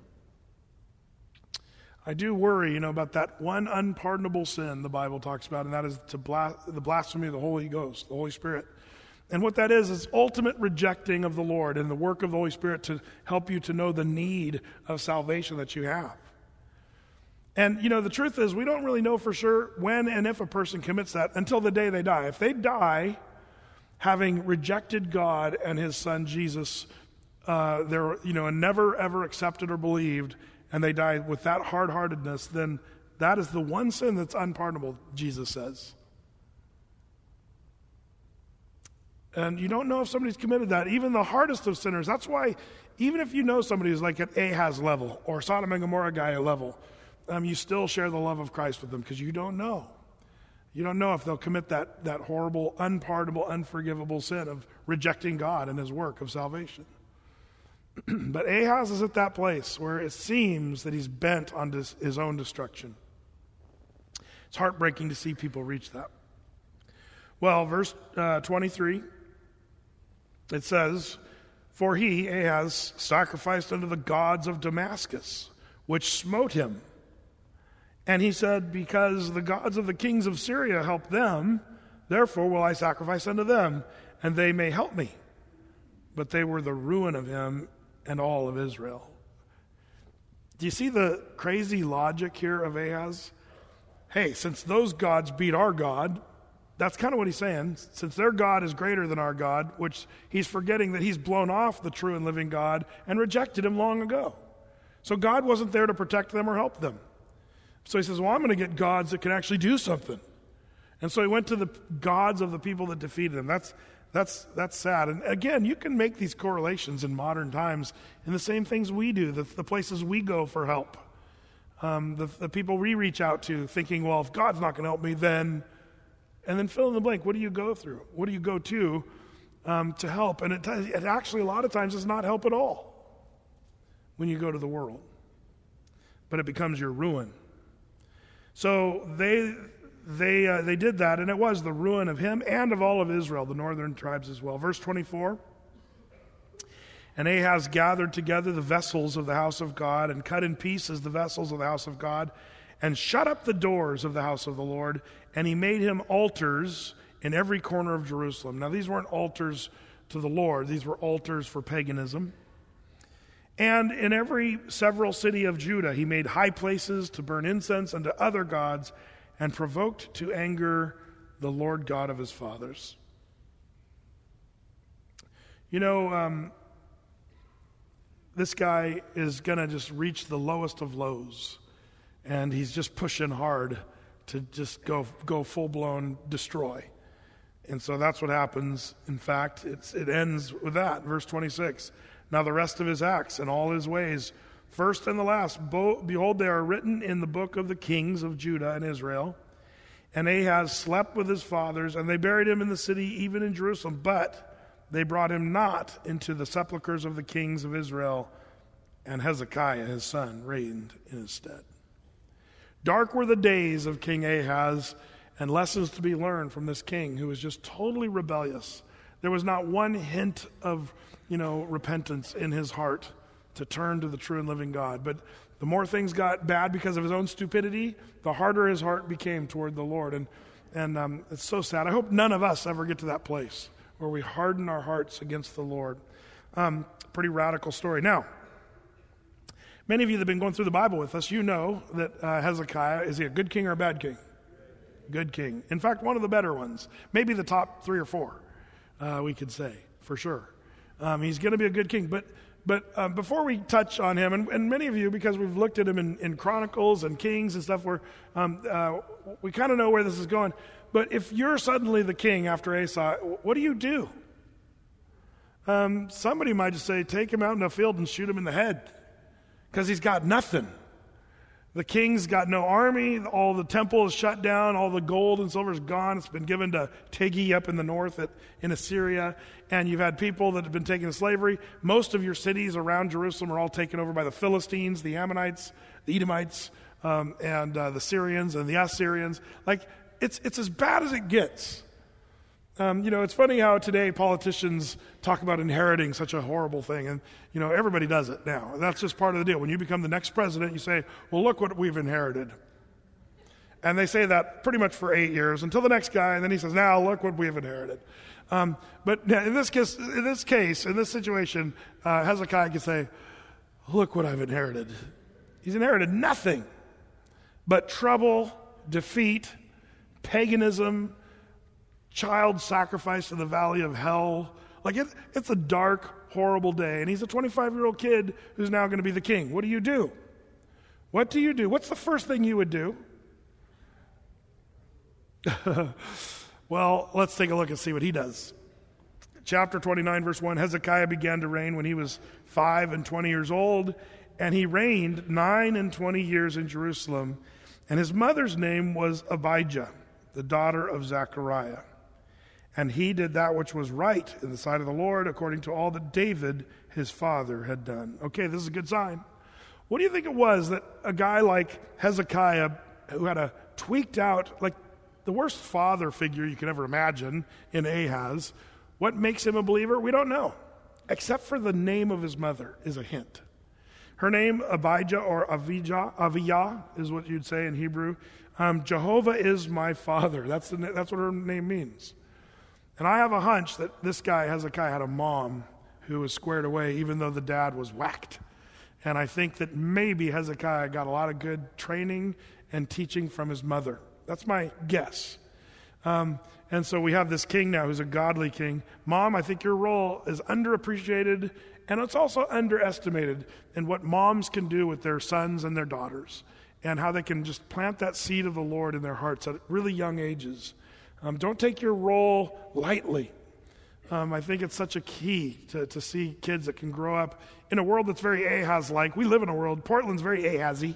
I do worry, you know, about that one unpardonable sin the Bible talks about, and that is to blas- the blasphemy of the Holy Ghost, the Holy Spirit. And what that is, is ultimate rejecting of the Lord and the work of the Holy Spirit to help you to know the need of salvation that you have. And, you know, the truth is we don't really know for sure when and if a person commits that until the day they die. If they die having rejected God and his son Jesus, uh, they're, you know, and never ever accepted or believed, and they die with that hard-heartedness, then that is the one sin that's unpardonable, Jesus says. And you don't know if somebody's committed that. Even the hardest of sinners. That's why even if you know somebody who's like at Ahaz level or Sodom and Gomorrah guy level, um, you still share the love of Christ with them because you don't know. You don't know if they'll commit that, that horrible, unpardonable, unforgivable sin of rejecting God and his work of salvation. But Ahaz is at that place where it seems that he's bent on his, his own destruction. It's heartbreaking to see people reach that. Well, verse uh, twenty-three, it says, for he, Ahaz, sacrificed unto the gods of Damascus, which smote him. And he said, because the gods of the kings of Syria help them, therefore will I sacrifice unto them, and they may help me. But they were the ruin of him and all of Israel. Do you see the crazy logic here of Ahaz? Hey, since those gods beat our God, that's kind of what he's saying. Since their God is greater than our God, which he's forgetting that he's blown off the true and living God and rejected him long ago. So God wasn't there to protect them or help them. So he says, well, I'm going to get gods that can actually do something. And so he went to the gods of the people that defeated him. That's that's that's sad. And again, you can make these correlations in modern times in the same things we do, the, the places we go for help, um, the, the people we reach out to thinking, well, if God's not going to help me, then... And then fill in the blank. What do you go through? What do you go to um, to help? And it, it actually, a lot of times, is not help at all when you go to the world. But it becomes your ruin. So they they uh, they did that, and it was the ruin of him and of all of Israel, the northern tribes as well. Verse twenty-four. And Ahaz gathered together the vessels of the house of God and cut in pieces the vessels of the house of God and shut up the doors of the house of the Lord, and he made him altars in every corner of Jerusalem. Now, these weren't altars to the Lord. These were altars for paganism. And in every several city of Judah, he made high places to burn incense unto other gods and provoked to anger the Lord God of his fathers. You know, um, this guy is going to just reach the lowest of lows. And he's just pushing hard to just go go full-blown destroy. And so that's what happens. In fact, it's, it ends with that, verse twenty-six. Now the rest of his acts and all his ways, first and the last, bo- behold, they are written in the book of the kings of Judah and Israel. And Ahaz slept with his fathers, and they buried him in the city, even in Jerusalem. But they brought him not into the sepulchres of the kings of Israel, and Hezekiah his son reigned in his stead. Dark were the days of King Ahaz, and lessons to be learned from this king who was just totally rebellious. There was not one hint of, you know, repentance in his heart to turn to the true and living God. But the more things got bad because of his own stupidity, the harder his heart became toward the Lord. And and um, it's so sad. I hope none of us ever get to that place where we harden our hearts against the Lord. Um, pretty radical story. Now, many of you that have been going through the Bible with us, you know that uh, Hezekiah, is he a good king or a bad king? Good king. In fact, one of the better ones. Maybe the top three or four, uh, we could say, for sure. Um, he's going to be a good king. But but uh, before we touch on him, and, and many of you, because we've looked at him in, in Chronicles and Kings and stuff, where um, uh, we kind of know where this is going. But if you're suddenly the king after Asa, what do you do? Um, somebody might just say, take him out in the field and shoot him in the head, because he's got nothing. The king's got no army. All the temple is shut down. All the gold and silver is gone. It's been given to Tegi up in the north at, in Assyria. And you've had people that have been taken to slavery. Most of your cities around Jerusalem are all taken over by the Philistines, the Ammonites, the Edomites, um, and uh, the Syrians and the Assyrians. Like, it's it's as bad as it gets. Um, you know, it's funny how today politicians talk about inheriting such a horrible thing. And, you know, everybody does it now. That's just part of the deal. When you become the next president, you say, well, look what we've inherited. And they say that pretty much for eight years until the next guy, and then he says, now look what we've inherited. Um, but in this case, in this case, in this situation, uh, Hezekiah can say, look what I've inherited. He's inherited nothing but trouble, defeat, paganism, child sacrifice in the valley of hell. Like, it, it's a dark, horrible day. And he's a twenty-five-year-old kid who's now going to be the king. What do you do? What do you do? What's the first thing you would do? Well, let's take a look and see what he does. Chapter twenty-nine, verse one, Hezekiah began to reign when he was five and twenty years old, and he reigned nine and twenty years in Jerusalem. And his mother's name was Abijah, the daughter of Zechariah. And he did that which was right in the sight of the Lord, according to all that David, his father, had done. Okay, this is a good sign. What do you think it was that a guy like Hezekiah, who had a tweaked out, like the worst father figure you could ever imagine in Ahaz, what makes him a believer? We don't know, except for the name of his mother is a hint. Her name, Abijah or Avijah, Aviyah, is what you'd say in Hebrew. Um, Jehovah is my father. That's, the, that's what her name means. And I have a hunch that this guy, Hezekiah, had a mom who was squared away, even though the dad was whacked. And I think that maybe Hezekiah got a lot of good training and teaching from his mother. That's my guess. Um, and so we have this king now who's a godly king. Mom, I think your role is underappreciated, and it's also underestimated in what moms can do with their sons and their daughters, and how they can just plant that seed of the Lord in their hearts at really young ages. Um, don't take your role lightly. Um, I think it's such a key to, to see kids that can grow up in a world that's very Ahaz-like. We live in a world, Portland's very Ahazy.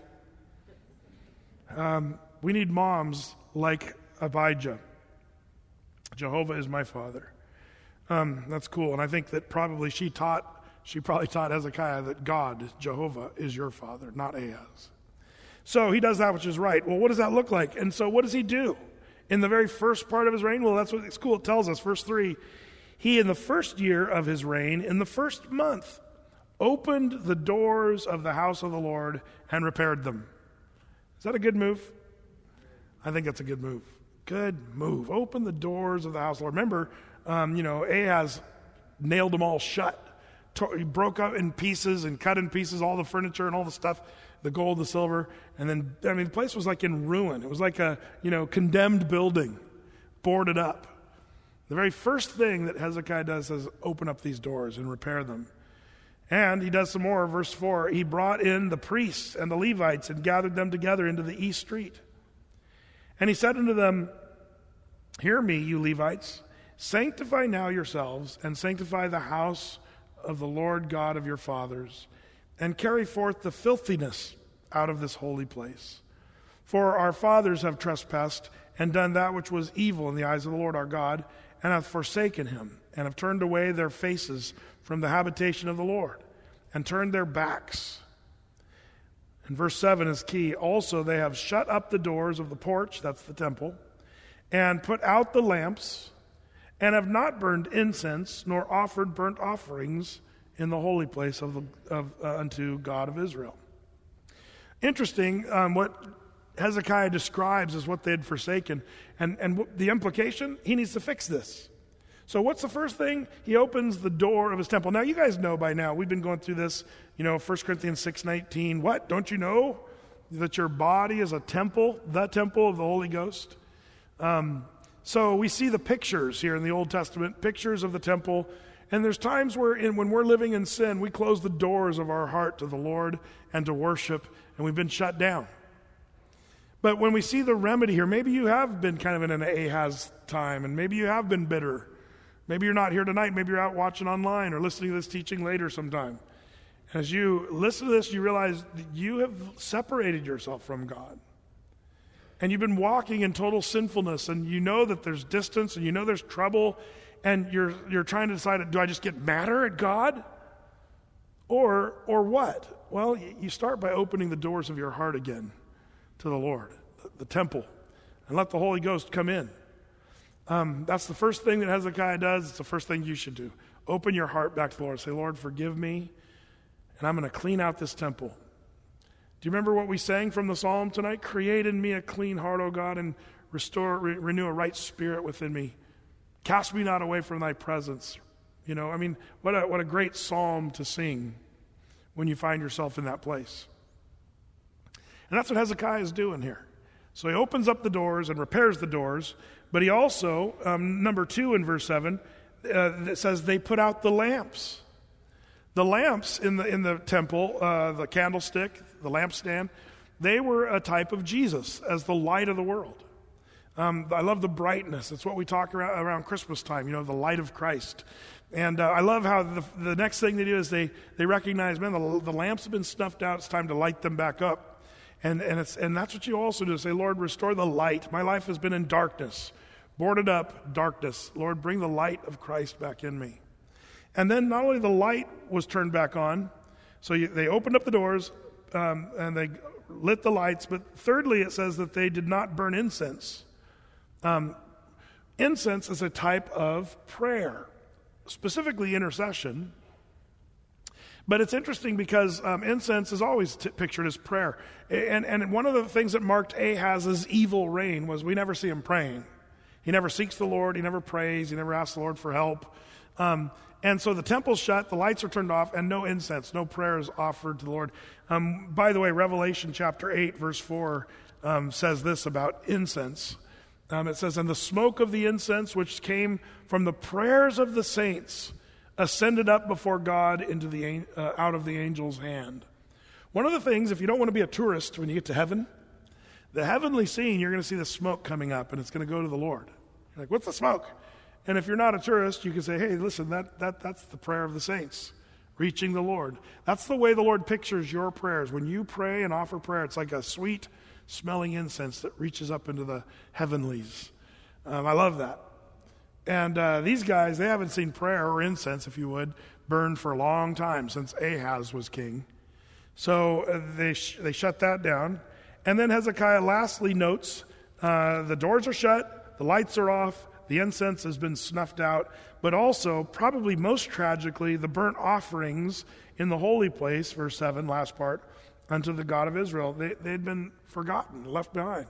Um, we need moms like Abijah. Jehovah is my father. Um, that's cool. And I think that probably she taught, she probably taught Hezekiah that God, Jehovah, is your father, not Ahaz. So he does that which is right. Well, what does that look like? And so what does he do? In the very first part of his reign, well, that's what it's cool. It tells us, verse three, he in the first year of his reign, in the first month, opened the doors of the house of the Lord and repaired them. Is that a good move? I think that's a good move. Good move. Open the doors of the house of the Lord. Remember, um, you know, Ahaz nailed them all shut. He broke up in pieces and cut in pieces all the furniture and all the stuff, the gold, the silver, and then, I mean, the place was like in ruin. It was like a, you know, condemned building, boarded up. The very first thing that Hezekiah does is open up these doors and repair them. And he does some more, verse four, he brought in the priests and the Levites and gathered them together into the east street. And he said unto them, hear me, you Levites, Sanctify now yourselves, and sanctify the house of the Lord God of your fathers, and carry forth the filthiness out of this holy place. For our fathers have trespassed, and done that which was evil in the eyes of the Lord our God, and have forsaken him, and have turned away their faces from the habitation of the Lord, and turned their backs. And verse seven is key. Also they have shut up the doors of the porch, that's the temple, and put out the lamps, and have not burned incense, nor offered burnt offerings in the holy place of, the, of uh, unto God of Israel. Interesting, um, what Hezekiah describes as what they had forsaken, and, and w- the implication, he needs to fix this. So what's the first thing? He opens the door of his temple. Now, you guys know by now, we've been going through this, you know, First Corinthians six nineteen. What? Don't you know that your body is a temple, the temple of the Holy Ghost? Um, so we see the pictures here in the Old Testament, pictures of the temple. And there's times where in, when we're living in sin, we close the doors of our heart to the Lord and to worship, and we've been shut down. But when we see the remedy here, maybe you have been kind of in an Ahaz time, and maybe you have been bitter. Maybe you're not here tonight. Maybe you're out watching online or listening to this teaching later sometime. As you listen to this, you realize that you have separated yourself from God. And you've been walking in total sinfulness, and you know that there's distance, and you know there's trouble, and you're you're trying to decide, do I just get madder at God? Or or what? Well, you start by opening the doors of your heart again to the Lord, the temple, and let the Holy Ghost come in. Um, that's the first thing that Hezekiah does. It's the first thing you should do. Open your heart back to the Lord. Say, Lord, forgive me, and I'm going to clean out this temple. Do you remember what we sang from the psalm tonight? Create in me a clean heart, O God, and restore, re- renew a right spirit within me. Cast me not away from thy presence. You know, I mean, what a, what a great psalm to sing when you find yourself in that place. And that's what Hezekiah is doing here. So he opens up the doors and repairs the doors, but he also, um, number two in verse seven, uh, it says they put out the lamps. The lamps in the in the temple, uh, the candlestick, the lampstand, they were a type of Jesus as the light of the world. Um, I love the brightness. It's what we talk around, around Christmas time, you know, the light of Christ. And uh, I love how the, the next thing they do is they, they recognize, man, the, the lamps have been snuffed out. It's time to light them back up. And and it's and that's what you also do. Say, Lord, restore the light. My life has been in darkness, boarded up darkness. Lord, bring the light of Christ back in me. And then not only the light was turned back on, so you, they opened up the doors um, and they lit the lights, but thirdly it says that they did not burn incense. Um, incense is a type of prayer, specifically intercession. But it's interesting because um, incense is always t- pictured as prayer. And, and one of the things that marked Ahaz's evil reign was we never see him praying. He never seeks the Lord. He never prays. He never asks the Lord for help. Um, and so the temple's shut, the lights are turned off, and no incense, no prayer is offered to the Lord. Um, by the way, Revelation chapter eight, verse four um, says this about incense. Um, it says, and the smoke of the incense which came from the prayers of the saints ascended up before God into the uh, out of the angel's hand. One of the things, if you don't want to be a tourist when you get to heaven, the heavenly scene, you're going to see the smoke coming up, and it's going to go to the Lord. You're like, what's the smoke? And if you're not a tourist, you can say, hey, listen, that that that's the prayer of the saints, reaching the Lord. That's the way the Lord pictures your prayers. When you pray and offer prayer, it's like a sweet smelling incense that reaches up into the heavenlies. Um, I love that. And uh, these guys, they haven't seen prayer or incense, if you would, burned for a long time, since Ahaz was king. So uh, they sh- they shut that down. And then Hezekiah lastly notes, uh, the doors are shut, the lights are off, the incense has been snuffed out, but also, probably most tragically, the burnt offerings in the holy place, verse seven, last part, unto the God of Israel, they, they'd been forgotten, left behind.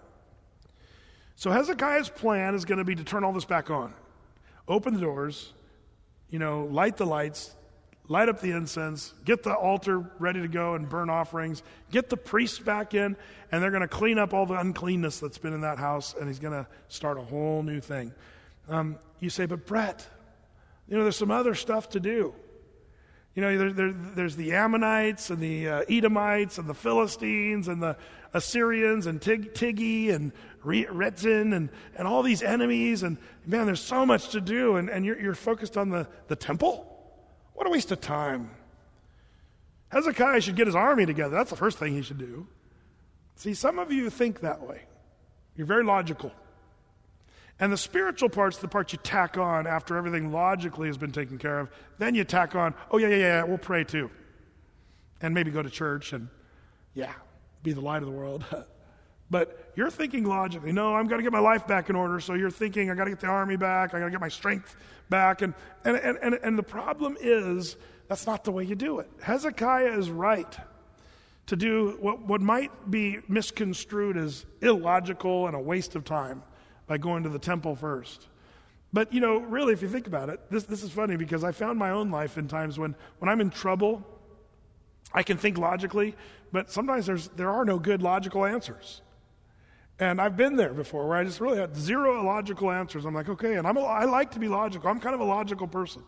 So Hezekiah's plan is going to be to turn all this back on. Open the doors, you know, light the lights, light up the incense, get the altar ready to go and burn offerings, get the priests back in, and they're going to clean up all the uncleanness that's been in that house, and he's going to start a whole new thing. Um, you say, but Brett, you know, there's some other stuff to do. You know, there, there, there's the Ammonites and the uh, Edomites and the Philistines and the Assyrians and Tig, Tiggy and Rezin and, and all these enemies, and man, there's so much to do, and, and you're, you're focused on the, the temple? What a waste of time. Hezekiah should get his army together. That's the first thing he should do. See, some of you think that way. You're very logical. And the spiritual part's the part you tack on after everything logically has been taken care of. Then you tack on, oh, yeah, yeah, yeah, we'll pray too. And maybe go to church and, yeah, be the light of the world. But you're thinking logically, no, I'm going to get my life back in order. So you're thinking, I got to get the army back. I got to get my strength back. And, and, and, and, and the problem is, that's not the way you do it. Hezekiah is right to do what, what might be misconstrued as illogical and a waste of time by going to the temple first. But, you know, really, if you think about it, this, this is funny because I found my own life in times when, when I'm in trouble, I can think logically, but sometimes there's there are no good logical answers. And I've been there before where I just really had zero logical answers. I'm like, okay, and I'm a, I like to be logical. I'm kind of a logical person.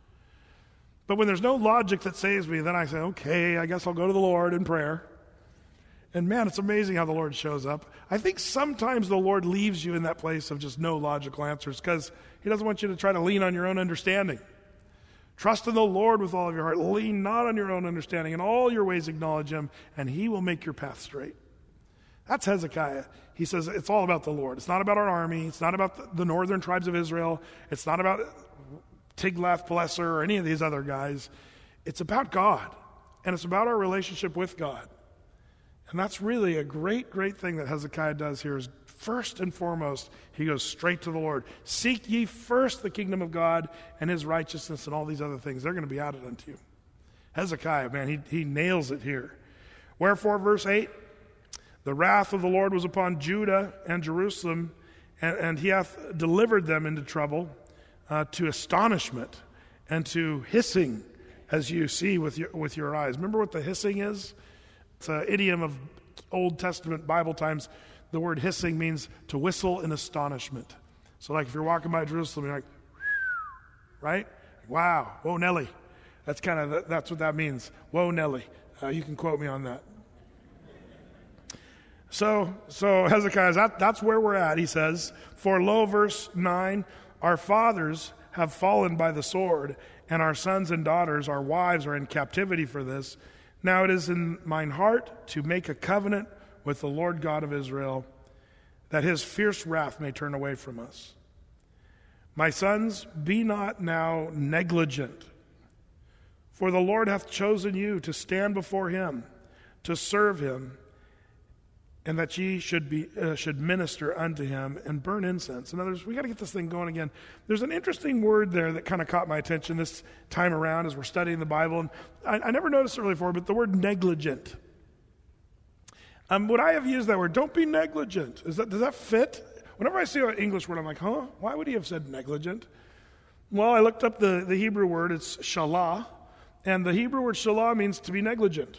But when there's no logic that saves me, then I say, okay, I guess I'll go to the Lord in prayer. And man, it's amazing how the Lord shows up. I think sometimes the Lord leaves you in that place of just no logical answers because he doesn't want you to try to lean on your own understanding. Trust in the Lord with all of your heart. Lean not on your own understanding. In all your ways acknowledge him, and he will make your path straight. That's Hezekiah. He says it's all about the Lord. It's not about our army. It's not about the northern tribes of Israel. It's not about Tiglath-Pileser or any of these other guys. It's about God, and it's about our relationship with God. And that's really a great, great thing that Hezekiah does here is first and foremost, he goes straight to the Lord. Seek ye first the kingdom of God and his righteousness and all these other things. They're going to be added unto you. Hezekiah, man, he, he nails it here. Wherefore, verse eight, the wrath of the Lord was upon Judah and Jerusalem, and, and he hath delivered them into trouble, uh, to astonishment and to hissing, as you see with your, with your eyes. Remember what the hissing is? It's an idiom of Old Testament Bible times. The word hissing means to whistle in astonishment. So like if you're walking by Jerusalem, you're like, right? Wow, whoa, Nelly. That's kind of, the, that's what that means. Whoa, Nelly. Uh, you can quote me on that. So, so Hezekiah, that, that's where we're at, he says. For lo, verse nine, our fathers have fallen by the sword, and our sons and daughters, our wives, are in captivity for this. Now it is in mine heart to make a covenant with the Lord God of Israel, that his fierce wrath may turn away from us. My sons, be not now negligent, for the Lord hath chosen you to stand before him, to serve him, and that ye should be uh, should minister unto him and burn incense. In other words, we got to get this thing going again. There's an interesting word there that kind of caught my attention this time around as we're studying the Bible, and I, I never noticed it really before, but the word negligent. Um, would I have used that word? Don't be negligent. Is that does that fit? Whenever I see an English word, I'm like, huh? Why would he have said negligent? Well, I looked up the, the Hebrew word. It's shalah, and the Hebrew word shalah means to be negligent.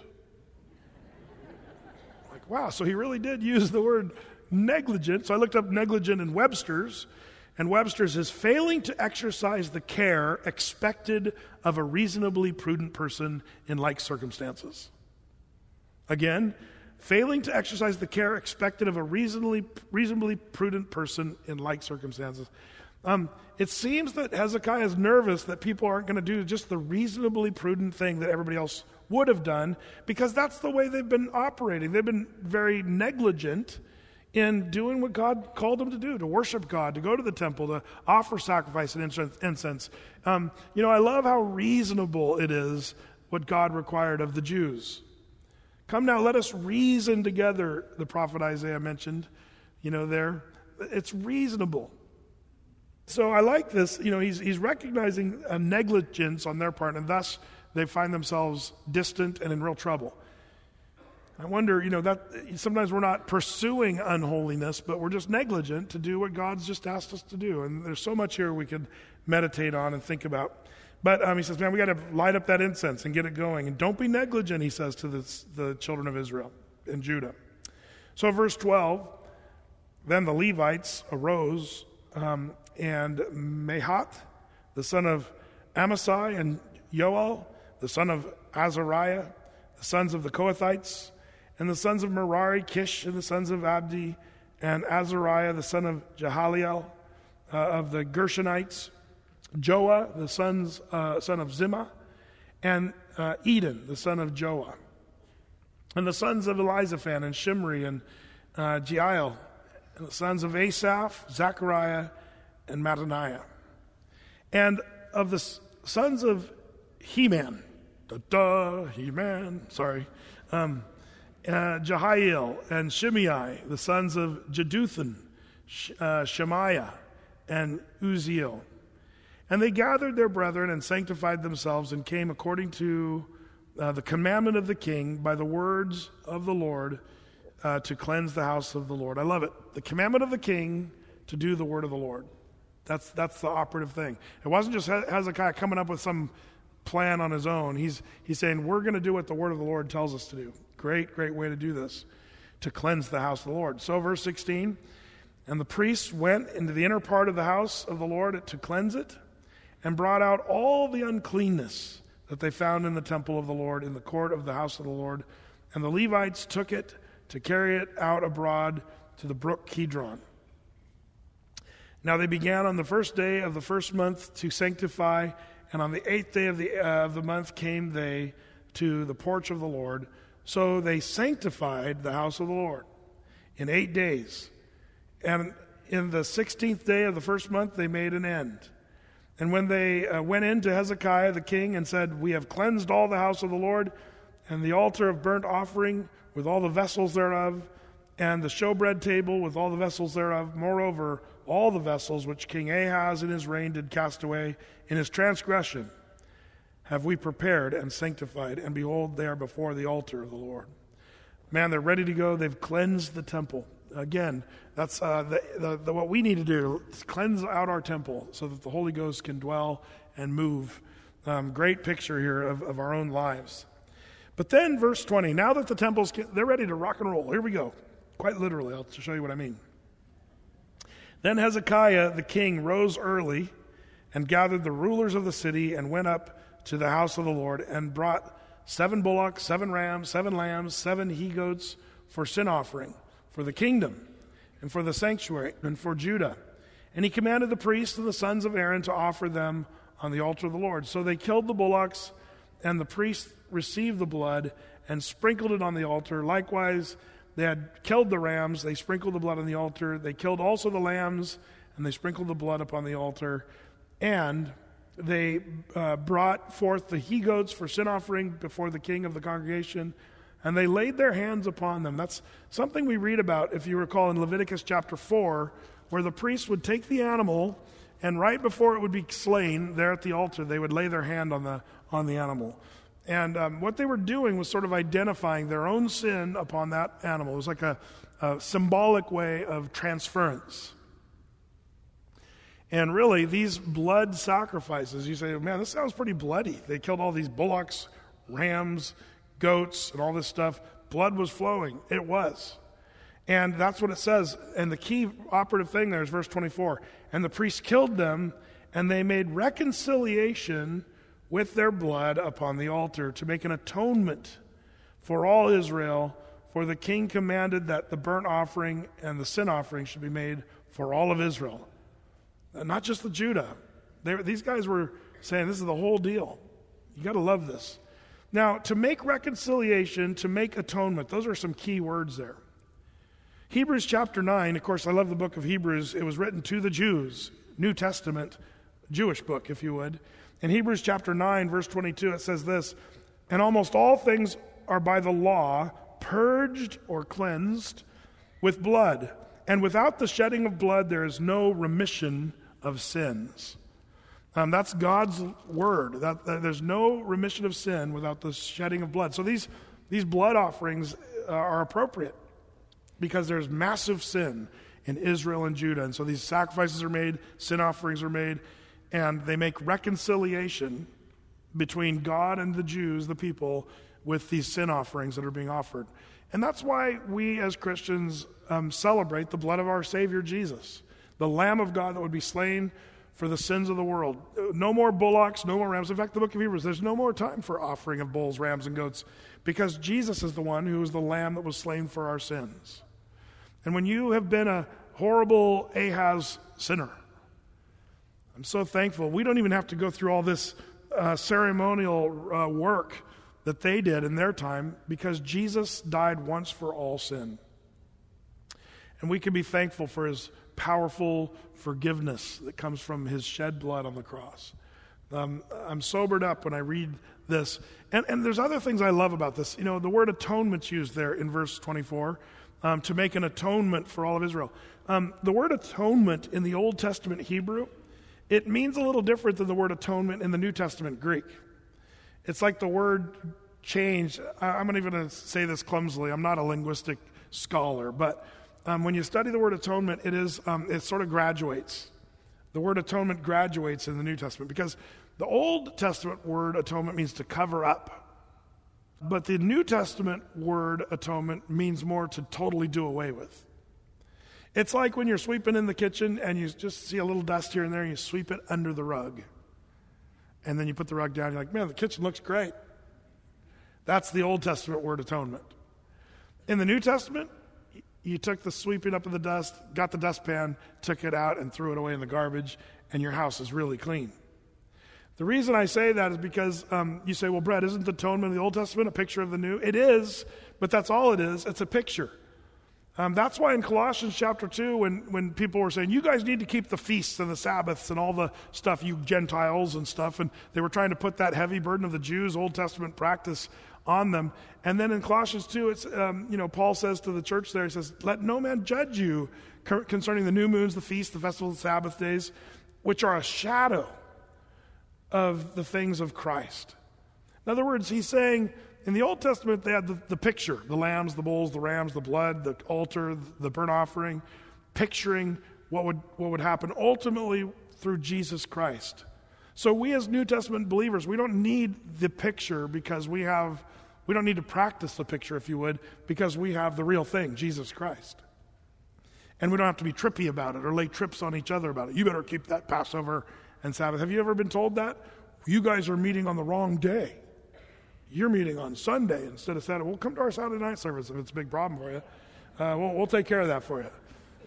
Wow, so he really did use the word negligent. So I looked up negligent in Webster's, and Webster's is failing to exercise the care expected of a reasonably prudent person in like circumstances. Again, failing to exercise the care expected of a reasonably reasonably prudent person in like circumstances. Um, it seems that Hezekiah is nervous that people aren't going to do just the reasonably prudent thing that everybody else would have done, because that's the way they've been operating. They've been very negligent in doing what God called them to do, to worship God, to go to the temple, to offer sacrifice and incense. Um, you know, I love how reasonable it is what God required of the Jews. Come now, let us reason together, the prophet Isaiah mentioned, you know, there. It's reasonable. So I like this. You know, he's he's recognizing a negligence on their part, and thus they find themselves distant and in real trouble. I wonder, you know, that sometimes we're not pursuing unholiness, but we're just negligent to do what God's just asked us to do. And there's so much here we could meditate on and think about. But um, he says, man, we got to light up that incense and get it going. And don't be negligent, he says to the, the children of Israel and Judah. So verse twelve, then the Levites arose, um, and Mahath, the son of Amasai, and Yoel, the son of Azariah, the sons of the Kohathites, and the sons of Merari, Kish, and the sons of Abdi, and Azariah, the son of Jahaliel, uh, of the Gershonites, Joah, the sons, uh, son of Zimmah, and uh, Eden, the son of Joah. And the sons of Elizaphan, and Shimri, and uh, Jeiel, and the sons of Asaph, Zechariah, and Mattaniah. And of the s- sons of Heman, da-da, Heman, sorry, um, uh, Jehiel and Shimei, the sons of Jeduthun, Sh- uh, Shemaiah, and Uzziel. And they gathered their brethren and sanctified themselves and came according to uh, the commandment of the king by the words of the Lord uh, to cleanse the house of the Lord. I love it. The commandment of the king to do the word of the Lord. That's that's the operative thing. It wasn't just Hezekiah coming up with some plan on his own. He's he's saying, we're going to do what the word of the Lord tells us to do. Great, great way to do this, to cleanse the house of the Lord. So verse sixteen, and the priests went into the inner part of the house of the Lord to cleanse it, and brought out all the uncleanness that they found in the temple of the Lord, in the court of the house of the Lord. And the Levites took it to carry it out abroad to the brook Kidron. Now they began on the first day of the first month to sanctify, and on the eighth day of the, uh, of the month came they to the porch of the Lord. So they sanctified the house of the Lord in eight days. And in the sixteenth day of the first month they made an end. And when they uh, went in to Hezekiah the king and said, we have cleansed all the house of the Lord, and the altar of burnt offering with all the vessels thereof, and the showbread table with all the vessels thereof, moreover, all the vessels which King Ahaz in his reign did cast away in his transgression, have we prepared and sanctified, and behold, they are before the altar of the Lord. Man, they're ready to go. They've cleansed the temple. Again, that's uh, the, the, the, what we need to do, is cleanse out our temple so that the Holy Ghost can dwell and move. Um, great picture here of, of our own lives. But then verse twenty, now that the temple's, they're ready to rock and roll. Here we go. Quite literally, I'll show you what I mean. Then Hezekiah the king rose early and gathered the rulers of the city and went up to the house of the Lord and brought seven bullocks, seven rams, seven lambs, seven he-goats for sin offering, for the kingdom, and for the sanctuary, and for Judah. And he commanded the priests and the sons of Aaron to offer them on the altar of the Lord. So they killed the bullocks, and the priests received the blood and sprinkled it on the altar. Likewise, they had killed the rams, they sprinkled the blood on the altar. They killed also the lambs, and they sprinkled the blood upon the altar. And they uh, brought forth the he-goats for sin offering before the king of the congregation, and they laid their hands upon them. That's something we read about, if you recall, in Leviticus chapter four, where the priests would take the animal, and right before it would be slain, there at the altar, they would lay their hand on the on the animal. And um, what they were doing was sort of identifying their own sin upon that animal. It was like a, a symbolic way of transference. And really, these blood sacrifices, you say, man, this sounds pretty bloody. They killed all these bullocks, rams, goats, and all this stuff. Blood was flowing. It was. And that's what it says. And the key operative thing there is verse twenty-four. And the priests killed them, and they made reconciliation with their blood upon the altar to make an atonement for all Israel. For the king commanded that the burnt offering and the sin offering should be made for all of Israel. Not just the Judah. They, these guys were saying this is the whole deal. You got to love this. Now, to make reconciliation, to make atonement, those are some key words there. Hebrews chapter nine, of course, I love the book of Hebrews. It was written to the Jews, New Testament, Jewish book, if you would. In Hebrews chapter nine, verse twenty-two, it says this, and almost all things are by the law purged or cleansed with blood, and without the shedding of blood there is no remission of sins. Um, that's God's word. That, that there's no remission of sin without the shedding of blood. So these, these blood offerings uh, are appropriate because there's massive sin in Israel and Judah. And so these sacrifices are made, sin offerings are made, and they make reconciliation between God and the Jews, the people, with these sin offerings that are being offered. And that's why we as Christians um, celebrate the blood of our Savior Jesus, the Lamb of God that would be slain for the sins of the world. No more bullocks, no more rams. In fact, the book of Hebrews, there's no more time for offering of bulls, rams, and goats because Jesus is the one who is the Lamb that was slain for our sins. And when you have been a horrible Ahaz sinner, I'm so thankful. We don't even have to go through all this uh, ceremonial uh, work that they did in their time, because Jesus died once for all sin. And we can be thankful for his powerful forgiveness that comes from his shed blood on the cross. Um, I'm sobered up when I read this. And, and there's other things I love about this. You know, the word atonement's used there in verse twenty-four, um, to make an atonement for all of Israel. Um, the word atonement in the Old Testament Hebrew, it means a little different than the word atonement in the New Testament Greek. It's like the word change. I'm not even going to say this clumsily. I'm not a linguistic scholar, but um, when you study the word atonement, it is um, it sort of graduates. The word atonement graduates in the New Testament, because the Old Testament word atonement means to cover up. But the New Testament word atonement means more to totally do away with. It's like when you're sweeping in the kitchen and you just see a little dust here and there and you sweep it under the rug. And then you put the rug down and you're like, man, the kitchen looks great. That's the Old Testament word atonement. In the New Testament, you took the sweeping up of the dust, got the dustpan, took it out and threw it away in the garbage, and your house is really clean. The reason I say that is because um, you say, well, Brett, isn't the atonement of the Old Testament a picture of the New? It is, but that's all it is. It's a picture. Um, that's why in Colossians chapter two, when, when people were saying, you guys need to keep the feasts and the Sabbaths and all the stuff, you Gentiles and stuff, and they were trying to put that heavy burden of the Jews' Old Testament practice on them. And then in Colossians two, it's um, you know, Paul says to the church there, he says, let no man judge you concerning the new moons, the feasts, the festivals, the Sabbath days, which are a shadow of the things of Christ. In other words, he's saying, in the Old Testament, they had the, the picture, the lambs, the bulls, the rams, the blood, the altar, the burnt offering, picturing what would what would happen ultimately through Jesus Christ. So we as New Testament believers, we don't need the picture because we have, we don't need to practice the picture, if you would, because we have the real thing, Jesus Christ. And we don't have to be trippy about it or lay trips on each other about it. You better keep that Passover and Sabbath. Have you ever been told that? You guys are meeting on the wrong day. You're meeting on Sunday instead of Saturday. We'll come to our Saturday night service if it's a big problem for you. Uh, we'll, we'll take care of that for you.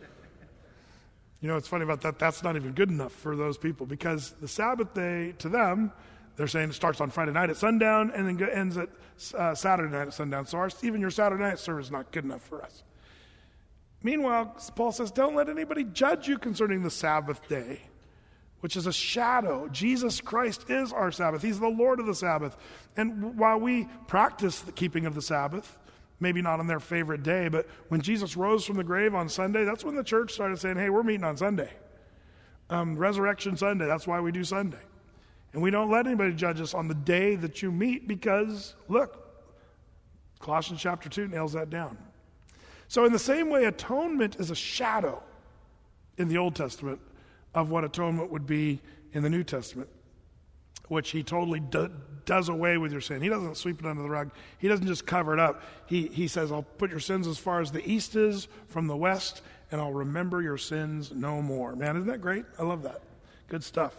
You know, it's funny about that. That's not even good enough for those people, because the Sabbath day, to them, they're saying it starts on Friday night at sundown and then ends at uh, Saturday night at sundown. So our, even your Saturday night service is not good enough for us. Meanwhile, Paul says, don't let anybody judge you concerning the Sabbath day, which is a shadow. Jesus Christ is our Sabbath. He's the Lord of the Sabbath. And while we practice the keeping of the Sabbath, maybe not on their favorite day, but when Jesus rose from the grave on Sunday, that's when the church started saying, hey, we're meeting on Sunday. Um, Resurrection Sunday, that's why we do Sunday. And we don't let anybody judge us on the day that you meet, because, look, Colossians chapter two nails that down. So in the same way, atonement is a shadow in the Old Testament of what atonement would be in the New Testament, which he totally do, does away with your sin. He doesn't sweep it under the rug. He doesn't just cover it up. He, he says, I'll put your sins as far as the east is from the west, and I'll remember your sins no more. Man, isn't that great? I love that. Good stuff.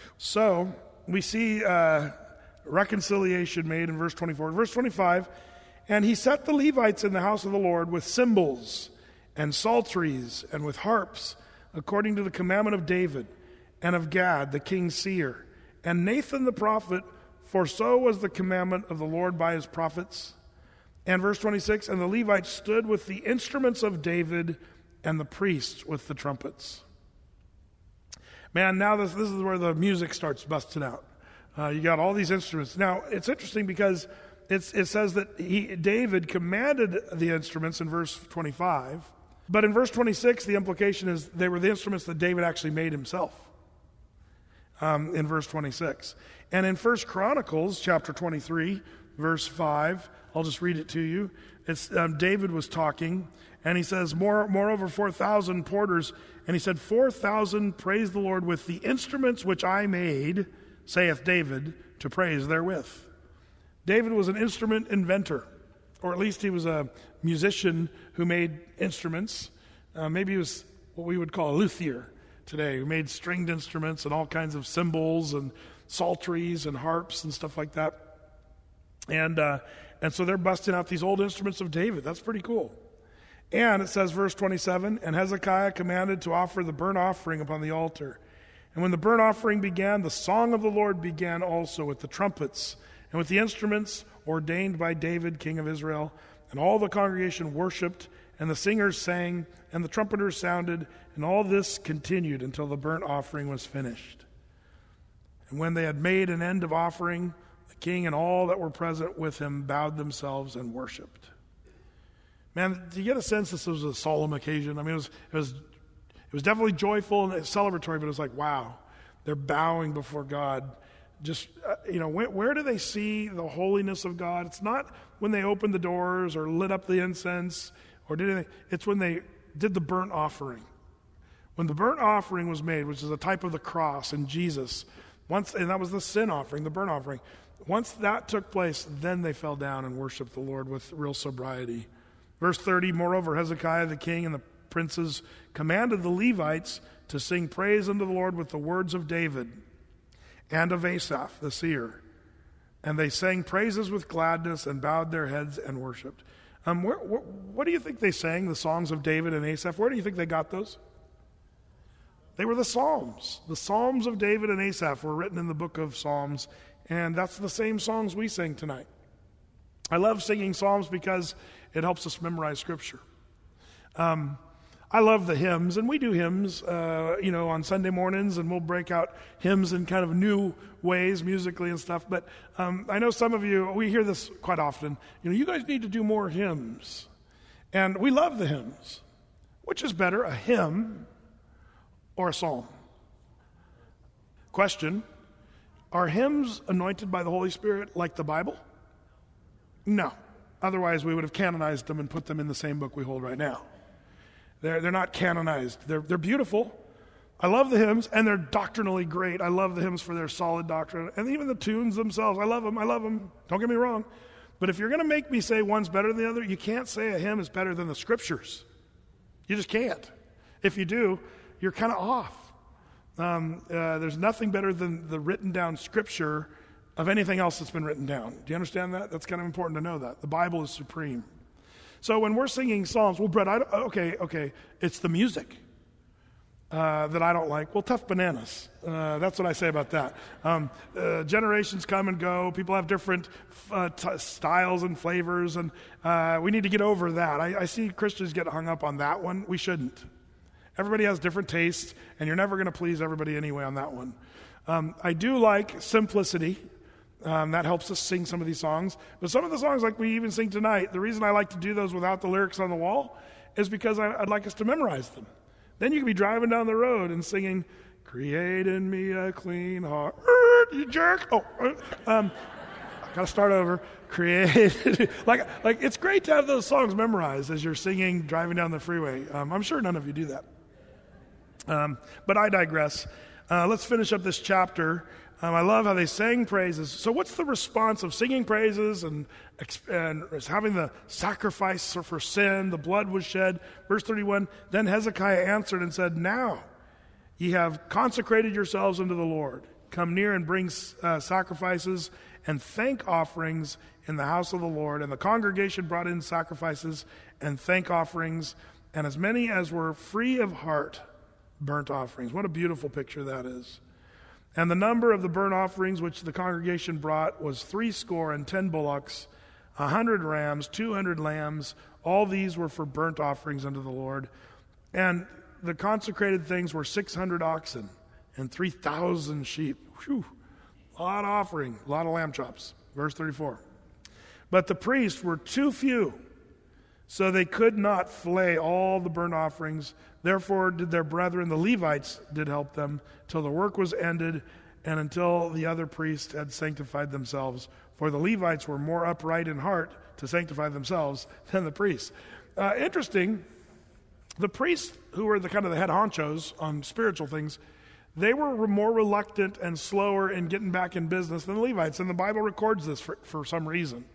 So we see uh, reconciliation made in verse twenty-four. Verse twenty-five, and he set the Levites in the house of the Lord with cymbals and psalteries and with harps, according to the commandment of David and of Gad, the king's seer, and Nathan the prophet, for so was the commandment of the Lord by his prophets. And verse twenty-six, and the Levites stood with the instruments of David and the priests with the trumpets. Man, now this, this is where the music starts busting out. Uh, you got all these instruments. Now, it's interesting because it's, it says that he, David commanded the instruments in verse twenty-five, but in verse twenty-six, the implication is they were the instruments that David actually made himself. Um, in verse twenty-six. And in First Chronicles chapter twenty-three, verse five, I'll just read it to you. It's um, David was talking, and he says, More, moreover, four thousand porters, and he said, four thousand praise the Lord with the instruments which I made, saith David, to praise therewith. David was an instrument inventor, or at least he was a musician who made instruments. Uh, maybe he was what we would call a luthier today, who made stringed instruments and all kinds of cymbals and psalteries and harps and stuff like that. And uh, and so they're busting out these old instruments of David. That's pretty cool. And it says, verse twenty-seven, and Hezekiah commanded to offer the burnt offering upon the altar. And when the burnt offering began, the song of the Lord began also with the trumpets and with the instruments ordained by David, king of Israel. And all the congregation worshipped, and the singers sang, and the trumpeters sounded, and all this continued until the burnt offering was finished. And when they had made an end of offering, the king and all that were present with him bowed themselves and worshipped. Man, do you get a sense this was a solemn occasion? I mean, it was it was it was definitely joyful and celebratory, but it was like, wow, they're bowing before God. Just, uh, you know, where, where do they see the holiness of God? It's not when they opened the doors or lit up the incense or did anything. It's when they did the burnt offering. When the burnt offering was made, which is a type of the cross and Jesus, once, and that was the sin offering, the burnt offering. Once that took place, then they fell down and worshiped the Lord with real sobriety. Verse thirty, moreover, Hezekiah the king and the princes commanded the Levites to sing praise unto the Lord with the words of David and of Asaph the seer. And they sang praises with gladness and bowed their heads and worshipped. Um, where, where, what do you think they sang, the songs of David and Asaph? Where do you think they got those? They were the Psalms. The Psalms of David and Asaph were written in the book of Psalms, and that's the same songs we sing tonight. I love singing Psalms because it helps us memorize Scripture. Um, I love the hymns, and we do hymns, uh, you know, on Sunday mornings, and we'll break out hymns in kind of new ways, musically and stuff. But um, I know some of you, we hear this quite often. You know, you guys need to do more hymns, and we love the hymns. Which is better, a hymn or a psalm? Question: are hymns anointed by the Holy Spirit like the Bible? No. Otherwise, we would have canonized them and put them in the same book we hold right now. They're, they're not canonized. They're, they're beautiful. I love the hymns, and they're doctrinally great. I love the hymns for their solid doctrine. And even the tunes themselves, I love them. I love them. Don't get me wrong. But if you're going to make me say one's better than the other, you can't say a hymn is better than the Scriptures. You just can't. If you do, you're kind of off. Um, uh, there's nothing better than the written down Scripture of anything else that's been written down. Do you understand that? That's kind of important to know that. The Bible is supreme. So when we're singing Psalms, well, Brett, I don't, okay, okay, it's the music uh, that I don't like. Well, tough bananas. Uh, that's what I say about that. Um, uh, generations come and go. People have different uh, t- styles and flavors, and uh, we need to get over that. I, I see Christians get hung up on that one. We shouldn't. Everybody has different tastes, and you're never going to please everybody anyway on that one. Um, I do like simplicity. Um, that helps us sing some of these songs. But some of the songs like we even sing tonight, the reason I like to do those without the lyrics on the wall is because I, I'd like us to memorize them. Then you can be driving down the road and singing, create in me a clean heart, you jerk. Oh, um, got to start over. Create. like, like it's great to have those songs memorized as you're singing, driving down the freeway. Um, I'm sure none of you do that. Um, but I digress. Uh, let's finish up this chapter. Um, I love how they sang praises. So what's the response of singing praises and, and having the sacrifice for sin? The blood was shed. Verse thirty-one, then Hezekiah answered and said, now ye have consecrated yourselves unto the Lord. Come near and bring uh, sacrifices and thank offerings in the house of the Lord. And the congregation brought in sacrifices and thank offerings, and as many as were free of heart burnt offerings. What a beautiful picture that is. And the number of the burnt offerings which the congregation brought was threescore and ten bullocks, a hundred rams, two hundred lambs. All these were for burnt offerings unto the Lord. And the consecrated things were six hundred oxen and three thousand sheep. Whew. A lot of offering, a lot of lamb chops. Verse thirty-four. But the priests were too few, so they could not flay all the burnt offerings. Therefore did their brethren, the Levites, did help them, till the work was ended, and until the other priests had sanctified themselves. For the Levites were more upright in heart to sanctify themselves than the priests. Uh, interesting, the priests, who were the kind of the head honchos on spiritual things, they were more reluctant and slower in getting back in business than the Levites, and the Bible records this for, for some reason.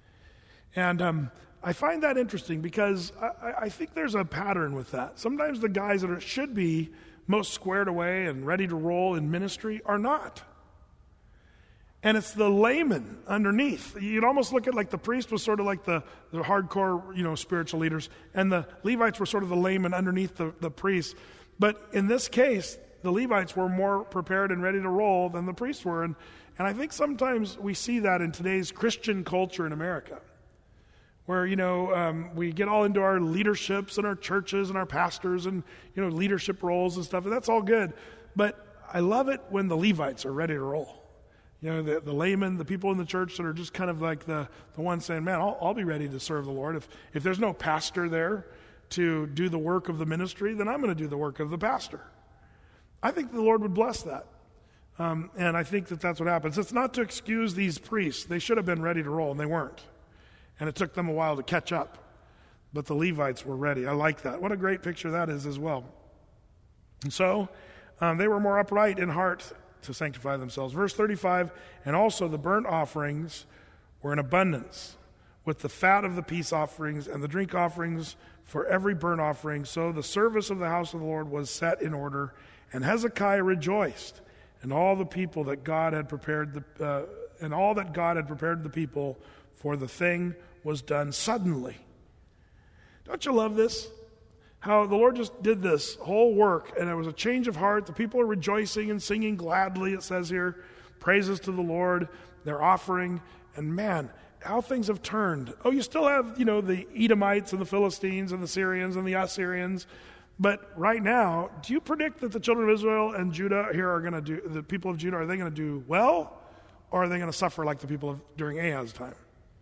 And um, I find that interesting because I, I think there's a pattern with that. Sometimes the guys that are, should be most squared away and ready to roll in ministry are not. And it's the layman underneath. You'd almost look at like the priest was sort of like the, the hardcore, you know, spiritual leaders, and the Levites were sort of the layman underneath the, the priests. But in this case, the Levites were more prepared and ready to roll than the priests were. And, and I think sometimes we see that in today's Christian culture in America, where, you know, um, we get all into our leaderships and our churches and our pastors and, you know, leadership roles and stuff, and that's all good. But I love it when the Levites are ready to roll. You know, the, the laymen, the people in the church that are just kind of like the, the ones saying, man, I'll, I'll be ready to serve the Lord. If, if there's no pastor there to do the work of the ministry, then I'm going to do the work of the pastor. I think the Lord would bless that. Um, and I think that that's what happens. It's not to excuse these priests. They should have been ready to roll, and they weren't. And it took them a while to catch up. But the Levites were ready. I like that. What a great picture that is as well. And so um, they were more upright in heart to sanctify themselves. Verse thirty-five, and also the burnt offerings were in abundance, with the fat of the peace offerings and the drink offerings for every burnt offering. So the service of the house of the Lord was set in order, and Hezekiah rejoiced, and all the people that God had prepared the uh, and all that God had prepared the people, for the thing was done suddenly. Don't you love this? How the Lord just did this whole work, and it was a change of heart. The people are rejoicing and singing gladly, it says here. Praises to the Lord. They're offering. And man, how things have turned. Oh, you still have, you know, the Edomites and the Philistines and the Syrians and the Assyrians. But right now, do you predict that the children of Israel and Judah here are going to do, the people of Judah, are they going to do well? Or are they going to suffer like the people of during Ahaz's time?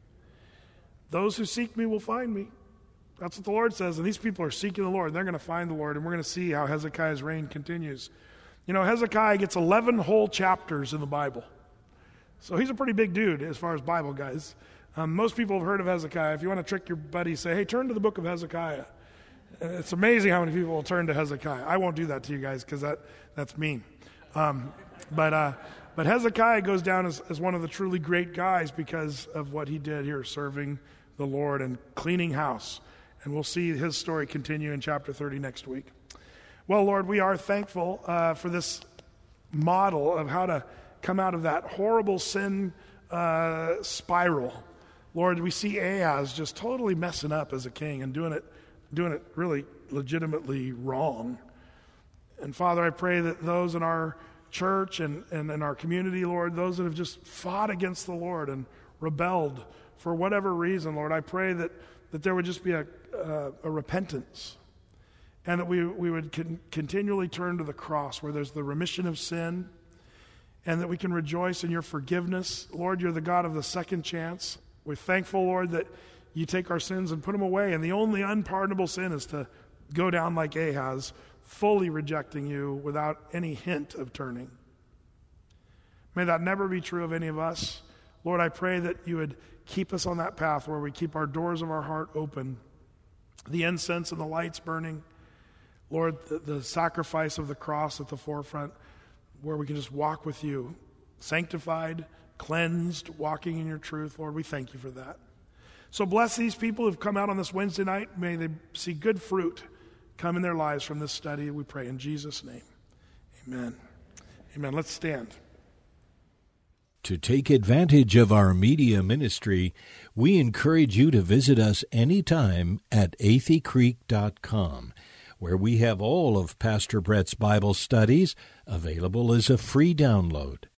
Those who seek me will find me. That's what the Lord says, and these people are seeking the Lord. They're going to find the Lord, and we're going to see how Hezekiah's reign continues. You know, Hezekiah gets eleven whole chapters in the Bible. So he's a pretty big dude as far as Bible guys. Um, most people have heard of Hezekiah. If you want to trick your buddy, say, hey, turn to the book of Hezekiah. And it's amazing how many people will turn to Hezekiah. I won't do that to you guys because that, that's mean. Um, but uh, but Hezekiah goes down as, as one of the truly great guys because of what he did here, serving the Lord and cleaning house. And we'll see his story continue in chapter thirty next week. Well, Lord, we are thankful uh, for this model of how to come out of that horrible sin uh, spiral. Lord, we see Ahaz just totally messing up as a king and doing it, doing it really legitimately wrong. And Father, I pray that those in our church and, and in our community, Lord, those that have just fought against the Lord and rebelled for whatever reason, Lord, I pray that that there would just be a, uh, a repentance, and that we, we would con- continually turn to the cross where there's the remission of sin, and that we can rejoice in your forgiveness. Lord, you're the God of the second chance. We're thankful, Lord, that you take our sins and put them away, and the only unpardonable sin is to go down like Ahaz, fully rejecting you without any hint of turning. May that never be true of any of us. Lord, I pray that you would keep us on that path where we keep our doors of our heart open, the incense and the lights burning. Lord, the, the sacrifice of the cross at the forefront, where we can just walk with you, sanctified, cleansed, walking in your truth. Lord, we thank you for that. So bless these people who've come out on this Wednesday night. May they see good fruit come in their lives from this study, we pray in Jesus' name. Amen. Amen. Let's stand. To take advantage of our media ministry, we encourage you to visit us anytime at athey creek dot com, where we have all of Pastor Brett's Bible studies available as a free download.